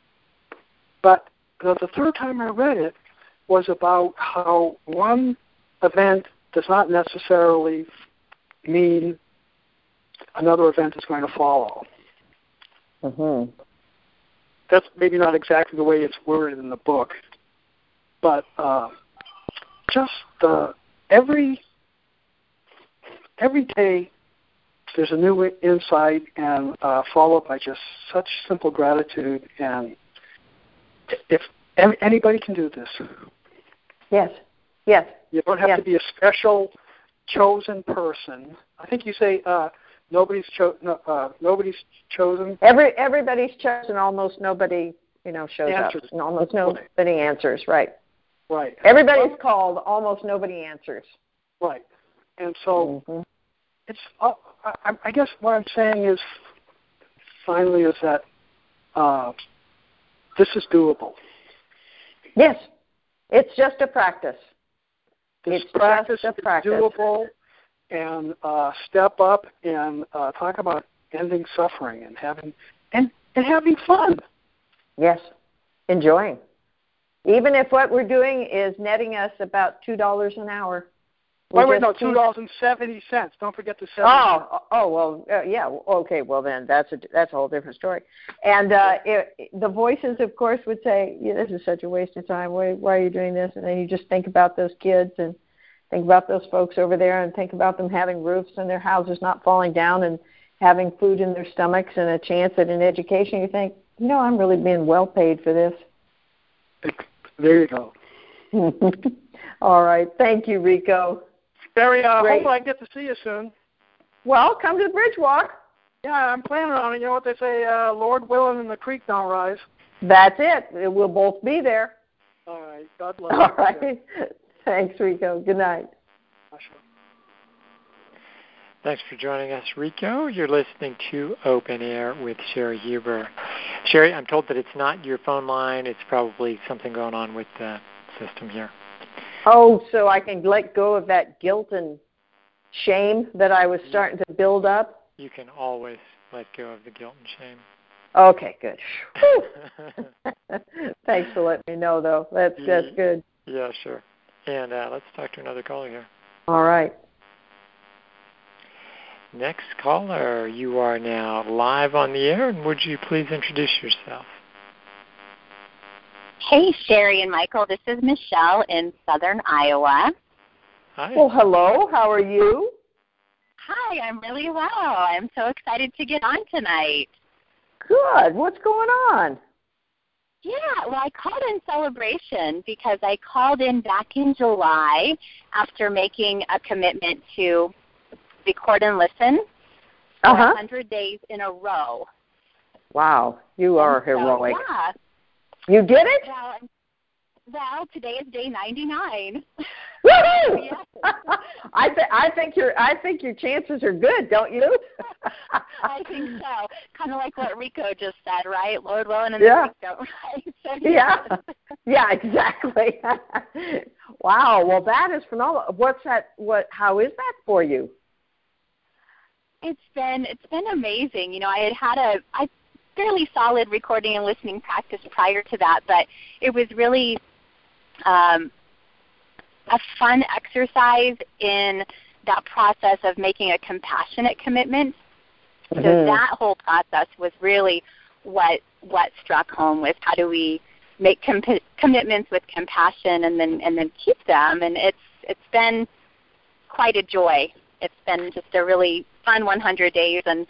G: But the 3rd time I read it was about how one event does not necessarily mean another event is going to follow.
D: Mm-hmm.
G: That's maybe not exactly the way it's worded in the book, but just every day there's a new insight, and followed by just such simple gratitude. And if anybody can do this.
D: Yes.
G: You don't have to be a special chosen person. I think you say nobody's chosen.
D: Everybody's chosen. Almost nobody, shows
G: answers.
D: up. And almost nobody answers. Right.
G: Right.
D: Everybody's called. Almost nobody answers.
G: Right. And so it's. I guess what I'm saying is, finally, is that this is doable.
D: Yes. It's just a practice.
G: This
D: it's
G: practice
D: just a
G: is
D: practice.
G: doable, and step up and talk about ending suffering and having fun.
D: Yes, enjoying. Even if what we're doing is netting us about $2 an hour.
G: Wait, no, $2.70. Don't forget the 70.
D: Well, yeah. Okay, well then that's a whole different story. And the voices, of course, would say, "This is such a waste of time. Why are you doing this?" And then you just think about those kids and think about those folks over there, and think about them having roofs and their houses not falling down, and having food in their stomachs and a chance at an education. You think, I'm really being well paid for this.
G: There you go.
D: All right. Thank you, Rico.
G: Barry, hopefully I get to see you soon.
D: Well, come to the Bridge Walk.
G: Yeah, I'm planning on it. You know what they say, Lord willing and the creek don't rise.
D: That's it. We'll both be there.
G: All right. God bless.
D: All right. Thanks, Rico. Good night.
C: Thanks for joining us, Rico. You're listening to Open Air with Sherry Huber. Sherry, I'm told that it's not your phone line. It's probably something going on with the system here.
D: Oh, so I can let go of that guilt and shame that I was starting to build up?
C: You can always let go of the guilt and shame.
D: Okay, good. Thanks for letting me know, though. That's good.
C: Yeah, sure. And let's talk to another caller here.
D: All right.
C: Next caller, you are now live on the air, and would you please introduce yourself?
H: Hey, Sherry and Michael. This is Michelle in southern Iowa.
C: Hi.
D: Well, hello. How are you?
H: Hi, I'm really well. I'm so excited to get on tonight.
D: Good. What's going on?
H: Yeah, well, I called in celebration because I called in back in July after making a commitment to record and listen for 100 days in a row.
D: Wow, you are heroic.
H: Yeah.
D: You did it?
H: Well, today is day 99.
D: Woohoo!
H: Yeah.
D: I think your chances are good, don't you?
H: I think so. Kind of like what Rico just said, right? Lord willing and the creek don't rise. So,
D: yeah, exactly. Wow. Well, that is phenomenal. How is that for you?
H: It's been amazing. I had a fairly solid recording and listening practice prior to that, but it was really a fun exercise in that process of making a compassionate commitment. So that whole process was really what struck home with how do we make commitments with compassion and then keep them. And it's been quite a joy. It's been just a really fun 100 days, and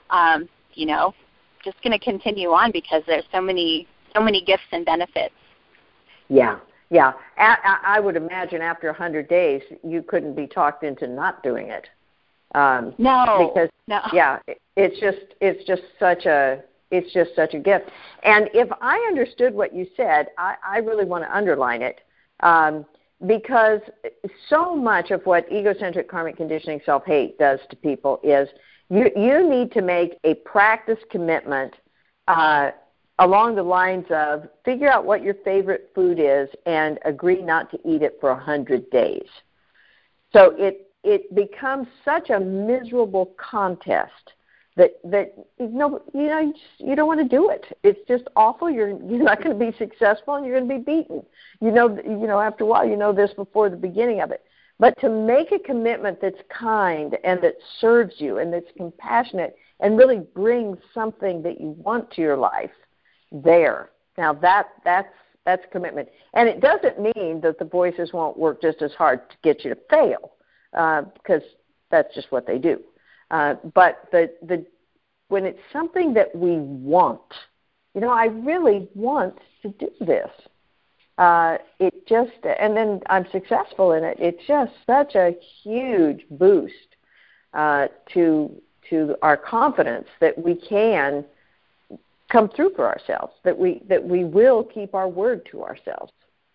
H: just going to continue on because there's so many gifts and benefits.
D: Yeah. I would imagine after 100 days you couldn't be talked into not doing it.
H: No.
D: Because it's just such a gift. And if I understood what you said, I really want to underline it. Because so much of what egocentric karmic conditioning self-hate does to people is you need to make a practice commitment along the lines of figure out what your favorite food is and agree not to eat it for 100 days. So it becomes such a miserable contest that you don't want to do it. It's just awful. You're not going to be successful, and you're going to be beaten. After a while, this before the beginning of it. But to make a commitment that's kind and that serves you and that's compassionate and really brings something that you want to your life, there. Now that's commitment. And it doesn't mean that the voices won't work just as hard to get you to fail, because that's just what they do. But when it's something that we want, I really want to do this. It just, and then I'm successful in it. It's just such a huge boost to our confidence that we can come through for ourselves, that we will keep our word to ourselves.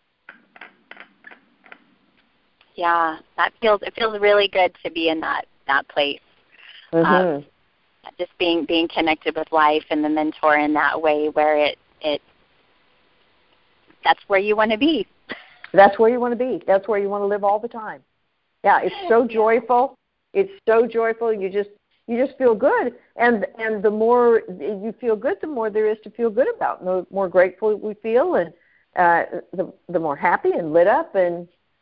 H: Yeah, it feels really good to be in that place.
D: Mm-hmm.
H: Just being connected with life and the mentor in that way, where it that's where you want to be.
D: That's where you want to be. That's where you want to live all the time. Yeah, it's so joyful. It's so joyful. You just feel good, and the more you feel good, the more there is to feel good about. The more grateful we feel, and the more happy and lit up, and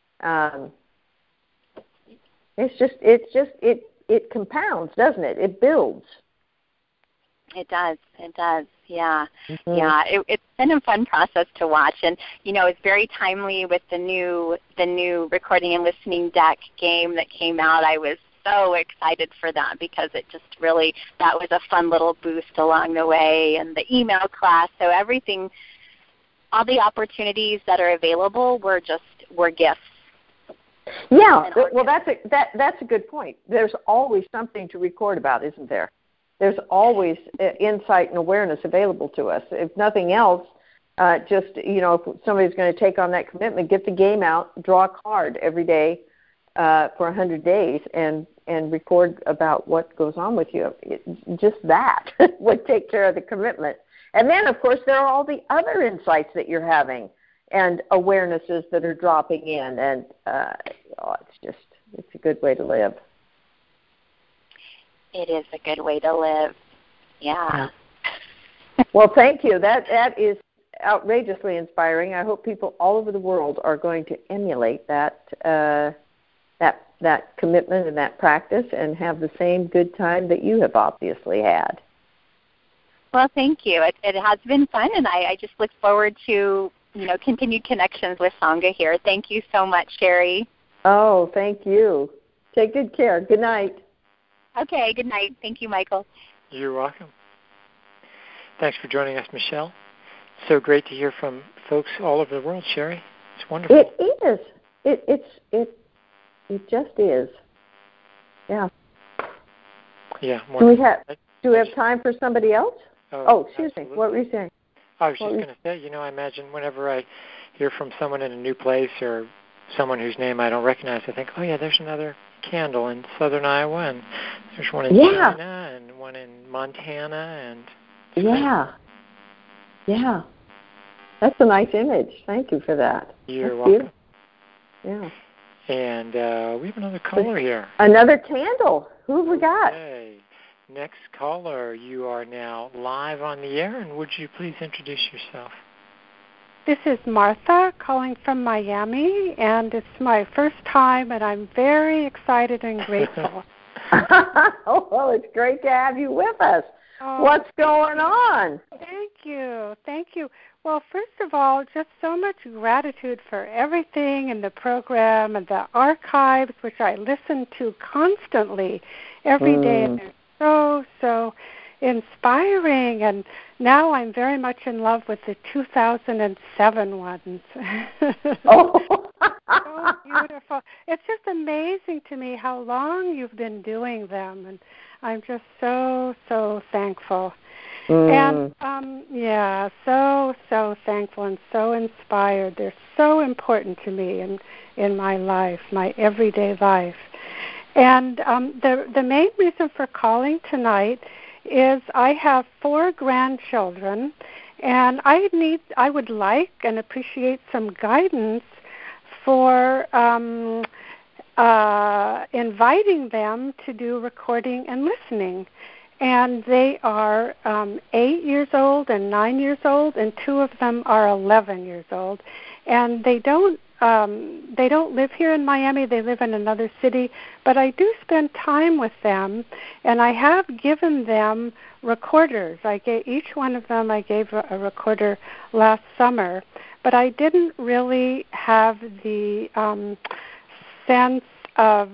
D: it compounds, doesn't it? It builds.
H: It does. Yeah.
D: Mm-hmm.
H: Yeah. It's been a fun process to watch, and it's very timely with the new recording and listening deck game that came out. I was so excited for that because it just really, that was a fun little boost along the way, and the email class. So everything, all the opportunities that are available were gifts.
D: Yeah. Well, that's a good point. There's always something to record about, isn't there? There's always insight and awareness available to us. If nothing else, just, if somebody's going to take on that commitment, get the game out, draw a card every day for 100 days and record about what goes on with you. Just that would take care of the commitment. And then, of course, there are all the other insights that you're having and awarenesses that are dropping in. And it's a good way to live.
H: It is a good way to live. Yeah.
D: Well, thank you. That is outrageously inspiring. I hope people all over the world are going to emulate that commitment and that practice and have the same good time that you have obviously had.
H: Well, thank you. It has been fun, and I just look forward to continued connections with Sangha here. Thank you so much, Sherry.
D: Oh, thank you. Take good care. Good night.
H: Okay, good night. Thank you, Michael.
C: You're welcome. Thanks for joining us, Michelle. So great to hear from folks all over the world, Sherry. It's wonderful.
D: It is. It just is. Yeah.
C: Yeah.
D: Do we have time for somebody else? Oh, excuse
C: absolutely.
D: me. What were you saying?
C: I was just going to say, I imagine whenever I hear from someone in a new place or someone whose name I don't recognize, I think, oh, yeah, there's another Candle in southern Iowa, and there's one in China and one in Montana.
D: Yeah. That's a nice image. Thank you for that.
C: You're welcome.
D: Yeah.
C: And we have another caller here.
D: Another Candle. Who have we got?
C: Okay. Next caller, you are now live on the air, and would you please introduce yourself?
I: This is Martha calling from Miami, and it's my first time, and I'm very excited and grateful.
D: Oh, well, it's great to have you with us. Oh, what's going on?
I: Thank you. Well, first of all, just so much gratitude for everything in the program and the archives, which I listen to constantly every day, and they're so inspiring, and now I'm very much in love with the 2007 ones.
D: Oh.
I: So beautiful. It's just amazing to me how long you've been doing them, and I'm just so thankful. And so thankful and so inspired. They're so important to me in my life, my everyday life. And the main reason for calling tonight is I have 4 grandchildren, and I would like and appreciate some guidance for inviting them to do recording and listening. And they are 8 years old and 9 years old, and 2 of them are 11 years old. And they don't they don't live here in Miami. They live in another city, but I do spend time with them, and I have given them recorders. I gave each one of them. I gave a recorder last summer, but I didn't really have the sense of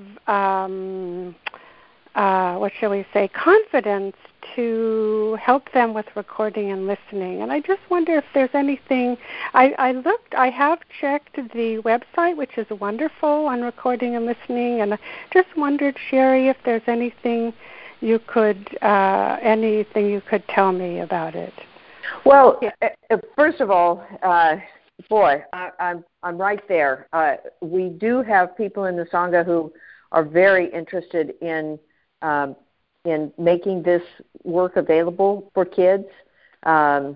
I: what shall we say, confidence to help them with recording and listening. And I just wonder if there's anything. I have checked the website, which is wonderful on recording and listening, and I just wondered, Sherry, if there's anything you could tell me about it.
D: Well, first of all, I'm right there. We do have people in the Sangha who are very interested in making this work available for kids, and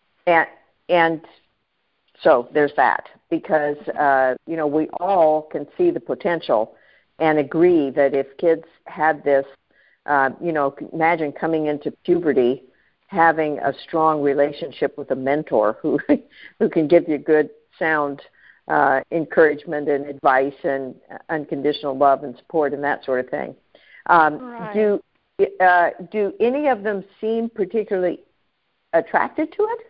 D: so there's that, because we all can see the potential and agree that if kids had this, imagine coming into puberty, having a strong relationship with a mentor who can give you good sound encouragement and advice and unconditional love and support and that sort of thing. Right. Do any of them seem particularly attracted to it?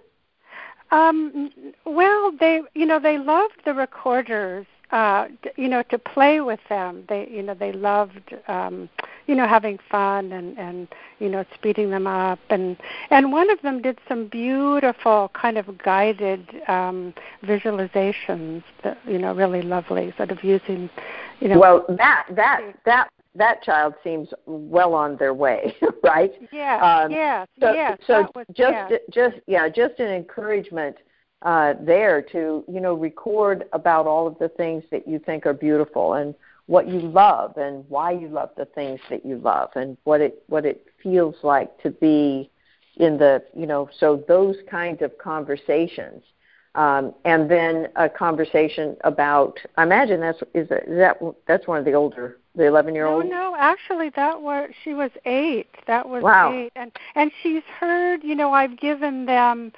I: Well, they loved the recorders. To play with them. They loved having fun and speeding them up, and one of them did some beautiful kind of guided visualizations that really lovely, sort of using
D: Well, that child seems well on their way, right?
I: Yeah. Yes.
D: So just an encouragement there to record about all of the things that you think are beautiful and what you love and why you love the things that you love and what it feels like to be in the so those kinds of conversations, and then a conversation about, I imagine that's one of the older, the 11-year-old.
I: No, actually she was 8. That was
D: wow.
I: 8, and she's heard. I've given them.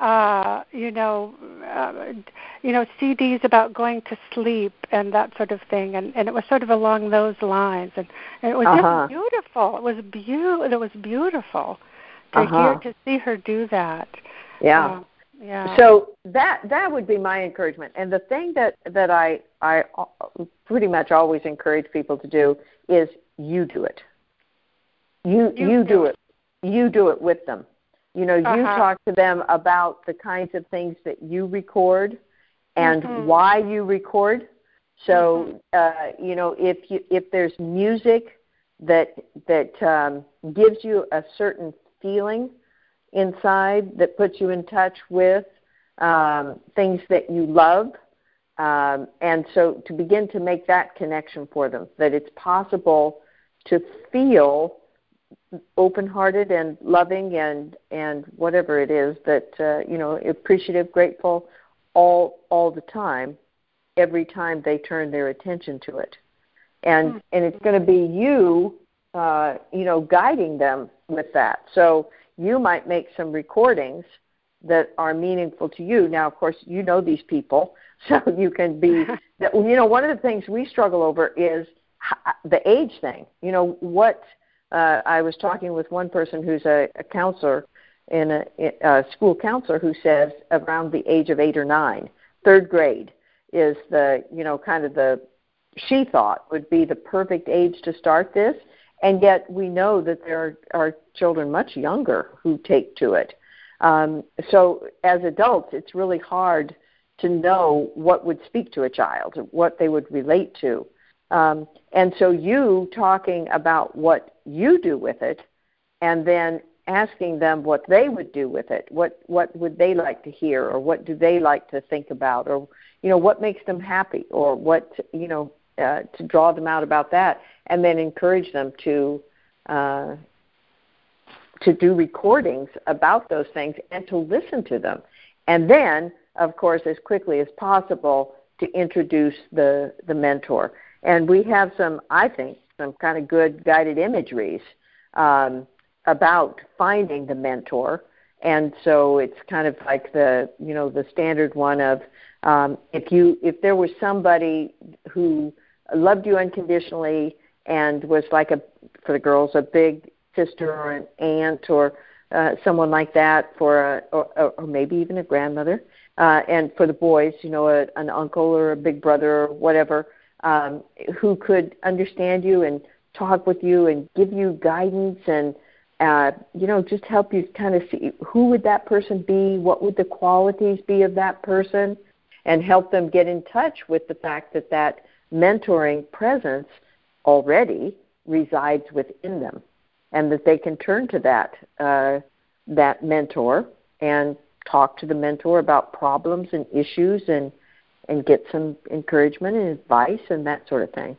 I: CDs about going to sleep and that sort of thing, and it was sort of along those lines, and it was just beautiful. It was beautiful to see her do that.
D: Yeah. So that would be my encouragement, and the thing that I pretty much always encourage people to do is you do it. You do it. You do it with them. You talk to them about the kinds of things that you record and why you record. So, if there's music that gives you a certain feeling inside that puts you in touch with things that you love, and so to begin to make that connection for them, that it's possible to feel open-hearted and loving and whatever it is that appreciative, grateful all the time, every time they turn their attention to it, and it's going to be you guiding them with that. So you might make some recordings that are meaningful to you. Now, of course, these people, so you can be. One of the things we struggle over is the age thing. I was talking with one person who's a counselor, a school counselor, who says around the age of 8 or 9, 3rd grade is she thought would be the perfect age to start this, and yet we know that there are children much younger who take to it. So as adults, it's really hard to know what would speak to a child, what they would relate to. And so you talking about what you do with it, and then asking them what they would do with it, what would they like to hear, or what do they like to think about, or what makes them happy, or what to draw them out about that, and then encourage them to do recordings about those things and to listen to them, and then of course as quickly as possible to introduce the mentor. And we have some kind of good guided imageries about finding the mentor And so it's kind of like the standard one of if there was somebody who loved you unconditionally and was like for the girls a big sister or an aunt or someone like that, or maybe even a grandmother, and for the boys, an uncle or a big brother or whatever, who could understand you and talk with you and give you guidance and just help you kind of see who would that person be, what would the qualities be of that person, and help them get in touch with the fact that mentoring presence already resides within them, and that they can turn to that mentor and talk to the mentor about problems and issues and get some encouragement and advice and that sort of thing.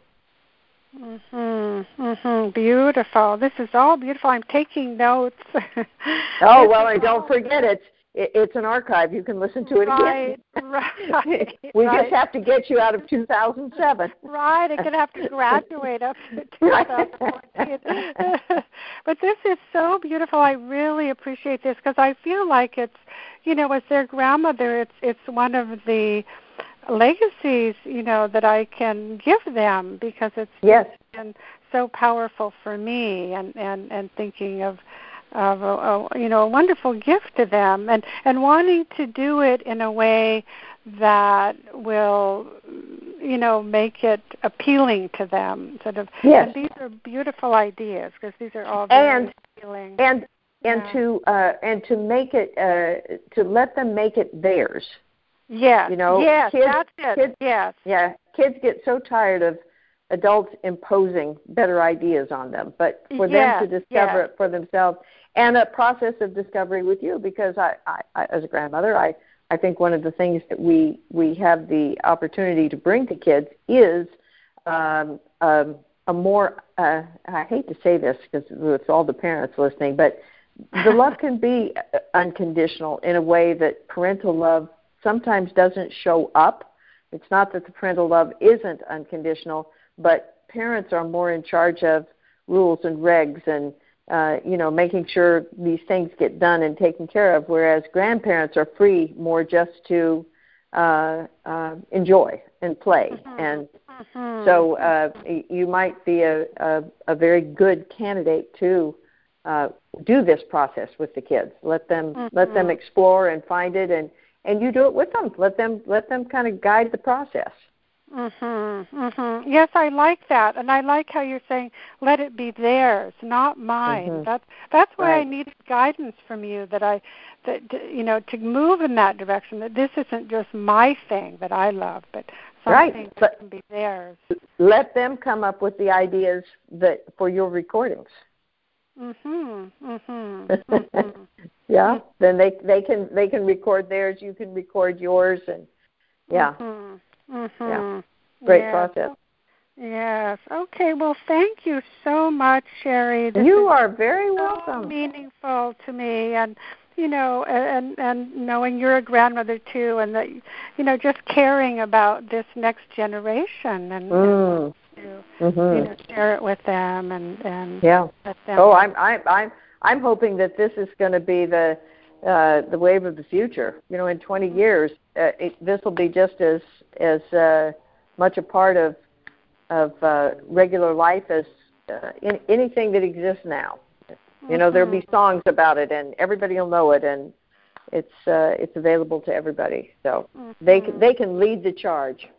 I: Beautiful. This is all beautiful. I'm taking notes.
D: Oh, well, and don't forget it's an archive. You can listen to it again.
I: Right.
D: We just have to get you out of 2007.
I: Right. I'm going to have to graduate up to 2014. But this is so beautiful. I really appreciate this because I feel like it's, as their grandmother, it's one of the legacies, that I can give them because it's been so powerful for me and thinking of a wonderful gift to them and wanting to do it in a way that will, make it appealing to them. Sort of.
D: Yes.
I: And these are beautiful ideas because these are all very appealing.
D: And to make it to let them make it theirs.
I: Yes. Yes.
D: Kids,
I: that's it.
D: Kids,
I: yes.
D: Yeah. Kids get so tired of adults imposing better ideas on them, but for them to discover it for themselves, and a process of discovery with you, because I as a grandmother, I think one of the things that we have the opportunity to bring to kids is a more, I hate to say this because it's all the parents listening, but the love can be unconditional in a way that parental love sometimes doesn't show up. It's not that the parental love isn't unconditional, but parents are more in charge of rules and regs and making sure these things get done and taken care of, whereas grandparents are free more just to enjoy and play. And so you might be a very good candidate to do this process with the kids. Let them explore and find it, and you do it with them. Let them kind of guide the process.
I: Yes, I like that, and I like how you're saying, "Let it be theirs, not mine." That's why I needed guidance from you. To move in that direction. That this isn't just my thing that I love, but something that can be theirs.
D: Let them come up with the ideas for your recordings. Yeah. Then they can record theirs. You can record yours, and yeah. Great process.
I: Yes. Okay. Well, thank you so much, Sherry.
D: You are very welcome.
I: So meaningful to me, and and knowing you're a grandmother too, and that just caring about this next generation and share it with them and let them.
D: Oh, I'm hoping that this is going to be the wave of the future. In 20 years, this will be just as much a part of regular life as anything that exists now. There'll be songs about it, and everybody will know it, and it's available to everybody. So they can lead the charge.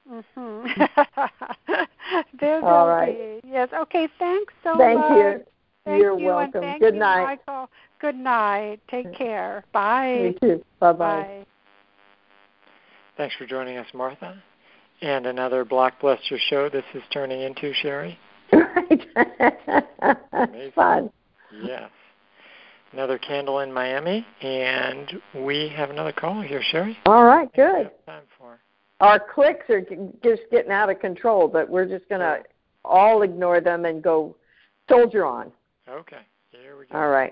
I: There
D: all right.
I: Be. Yes. Okay. Thanks so much.
D: Thank you. You're
I: you,
D: welcome.
I: And
D: Good
I: you,
D: night.
I: Michael. Good night. Take care. Bye.
D: You too. Bye-bye.
C: Thanks for joining us, Martha. And another Blockbuster show this is turning into, Sherry.
D: Right.
C: Amazing.
D: Fun.
C: Yes. Another candle in Miami, and we have another caller here, Sherry.
D: All right, good.
C: Time for.
D: Our clicks are just getting out of control, but we're just going to all ignore them and go soldier on.
C: Okay, here we go.
D: All right.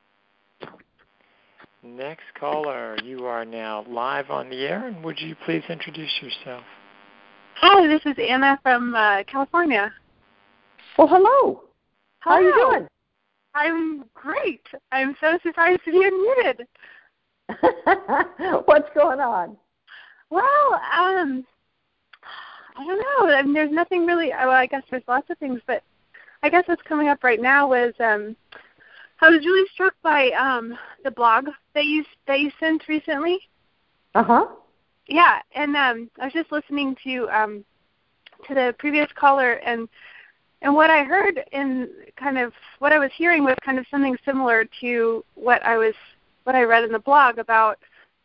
C: Next caller, you are now live on the air, and would you please introduce yourself?
J: Hi, this is Anna from California.
D: Well, hello. How are you doing?
J: I'm great. I'm so surprised to be unmuted.
D: What's going on?
J: Well, I don't know. I mean, there's nothing really. Well, I guess there's lots of things, but I guess what's coming up right now was I was really struck by the blog that you sent recently. Yeah, and I was just listening to the previous caller, and what I heard in kind of what I was hearing was kind of something similar to what I read in the blog about,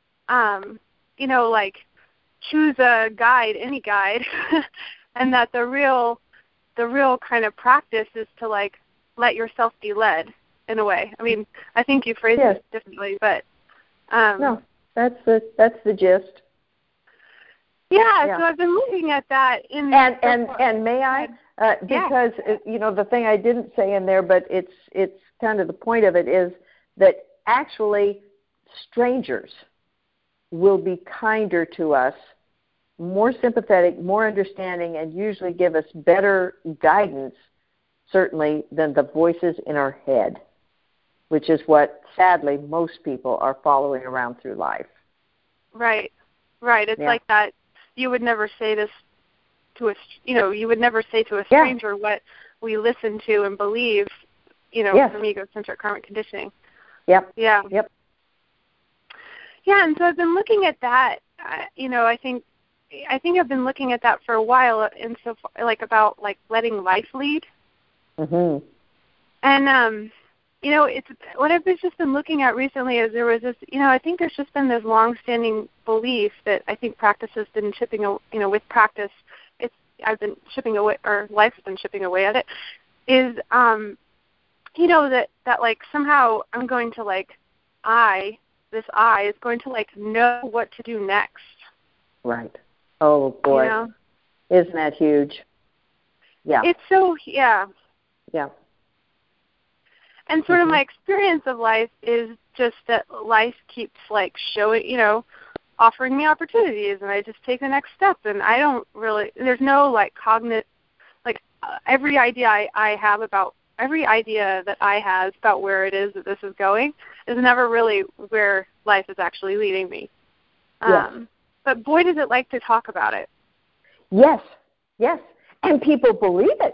J: like choose a guide, any guide, and that the real kind of practice is to like let yourself be led in a way. I mean, I think you phrased it differently, but
D: no, that's the gist.
J: Yeah, so I've been looking at that in
D: and may I because the thing I didn't say in there, but it's kind of the point of it is that actually strangers will be kinder to us, more sympathetic, more understanding, and usually give us better guidance, certainly, than the voices in our head, which is what, sadly, most people are following around through life.
J: Right. It's like that. You would never say this to you would never say to a stranger what we listen to and believe, from egocentric karmic conditioning.
D: Yep.
J: Yeah.
D: Yep.
J: Yeah, and so I've been looking at that. I think I've been looking at that for a while, and so about letting life lead.
D: Mhm.
J: And it's what I've just been looking at recently is there was this. I think there's just been this long-standing belief that I think practice has been chipping. With practice, I've been chipping away, or life has been chipping away at it. Is that like somehow I'm going to this I is going to know what to do next.
D: Right. Oh boy. Isn't that huge? Yeah.
J: It's so Yeah. And sort of my experience of life is just that life keeps showing, offering me opportunities, and I just take the next step. And I don't really, there's no cognitive, every idea I have about where it is that this is going is never really where life is actually leading me. But boy, does it like to talk about it.
D: Yes, and people believe it.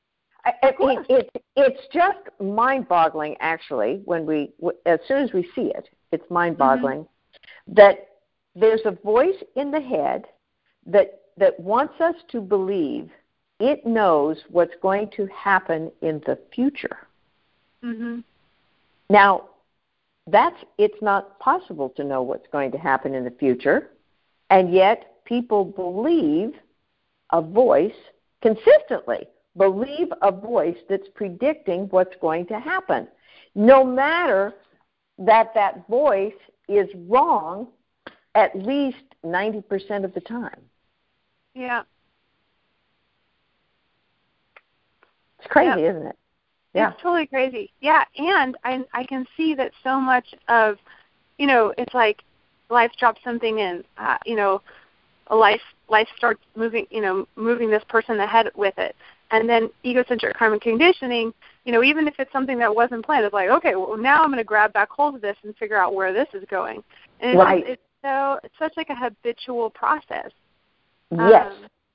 D: It's just mind-boggling, actually, as soon as we see it, it's mind-boggling that there's a voice in the head that wants us to believe it knows what's going to happen in the future.
J: Mm-hmm.
D: Now, it's not possible to know what's going to happen in the future, and yet people believe a voice consistently. Believe a voice that's predicting what's going to happen, no matter that voice is wrong at least 90% of the time.
J: Yeah.
D: It's crazy, isn't it? Yeah.
J: It's totally crazy. Yeah, and I can see that so much of, it's like life drops something in, life starts moving, moving this person ahead with it. And then egocentric karmic conditioning, even if it's something that wasn't planned, it's like, okay, well, now I'm going to grab back hold of this and figure out where this is going. And it's such a habitual process.
D: Yes.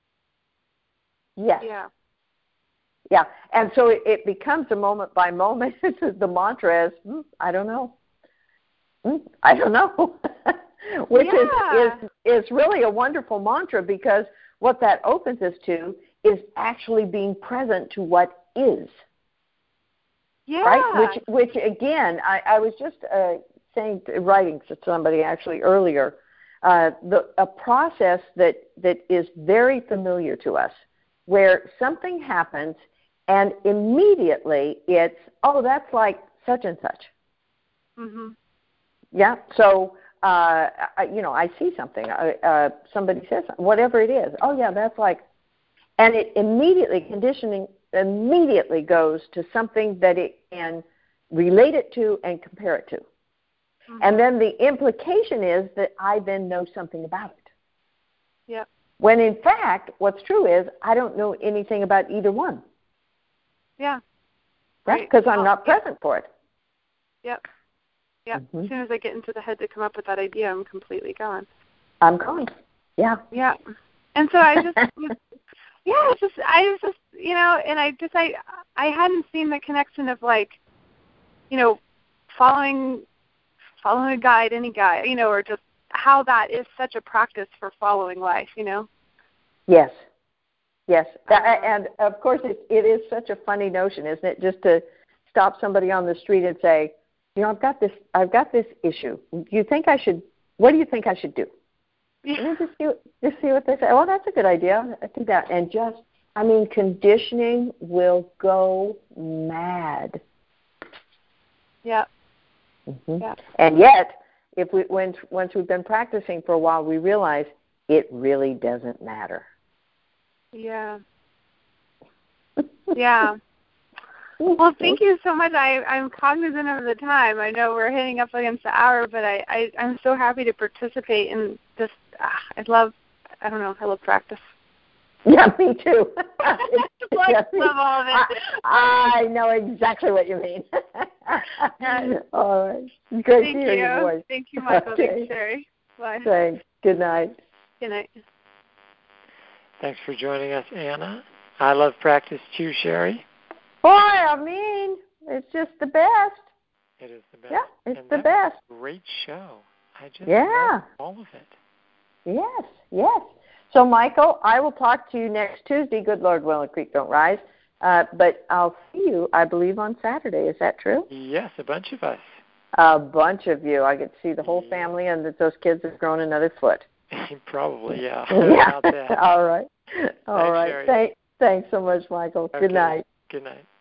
D: Yeah, and so it becomes a moment by moment. The mantra is, I don't know. I don't know, which is really a wonderful mantra, because what that opens us to is actually being present to what is.
J: Yeah.
D: Right? Which again, I was just writing to somebody actually earlier, a process that is very familiar to us, where something happens and immediately it's, that's like such and such.
J: Mm-hmm.
D: Yeah. So, I see something. Somebody says something, whatever it is. Oh, yeah, that's like, and it conditioning immediately goes to something that it can relate it to and compare it to. Mm-hmm. And then the implication is that I then know something about it.
J: Yep.
D: When in fact, what's true is I don't know anything about either one.
J: Yeah. Right.
D: Because I'm not present for it.
J: Yep. Yep.
D: Mm-hmm.
J: As soon as I get into the head to come up with that idea, I'm completely gone.
D: I'm going. Yeah.
J: Yeah. And so I just, I just, and I hadn't seen the connection of following a guide, any guide, or just how that is such a practice for following life,
D: Yes. Yes. And of course it is such a funny notion, isn't it? Just to stop somebody on the street and say, I've got this issue. What do you think I should do?
J: Yeah.
D: And just see what they say. Oh, that's a good idea. I think that. And conditioning will go mad.
J: Yeah.
D: Mm-hmm.
J: Yeah.
D: And yet, once we've been practicing for a while, we realize it really doesn't matter.
J: Yeah. Yeah. Well, thank you so much. I'm cognizant of the time. I know we're hitting up against the hour, but I'm so happy to participate in this. I love practice.
D: Yeah, me too.
J: Love all of it.
D: I know exactly what you mean. All right. Great to hear your voice.
J: Thank you, Michael.
D: Okay.
J: Thanks, Sherry. Bye.
D: Thanks. Good night.
J: Good night.
C: Thanks for joining us, Anna. I love practice too, Sherry.
D: Boy, I mean, it's just the best.
C: It is the best.
D: Yeah, it's
C: and
D: the best.
C: Great show. I just love all of it.
D: Yes, yes. So, Michael, I will talk to you next Tuesday. Good Lord, Willow Creek don't rise. But I'll see you, I believe, on Saturday. Is that true?
C: Yes, a bunch of us.
D: A bunch of you. I get to see the whole family, and that those kids have grown another foot.
C: Probably, yeah.
D: Yeah.
C: About that.
D: All right. All
C: Thanks,
D: right.
C: Sherry.
D: Thanks so much, Michael.
C: Okay.
D: Good night.
C: Good night.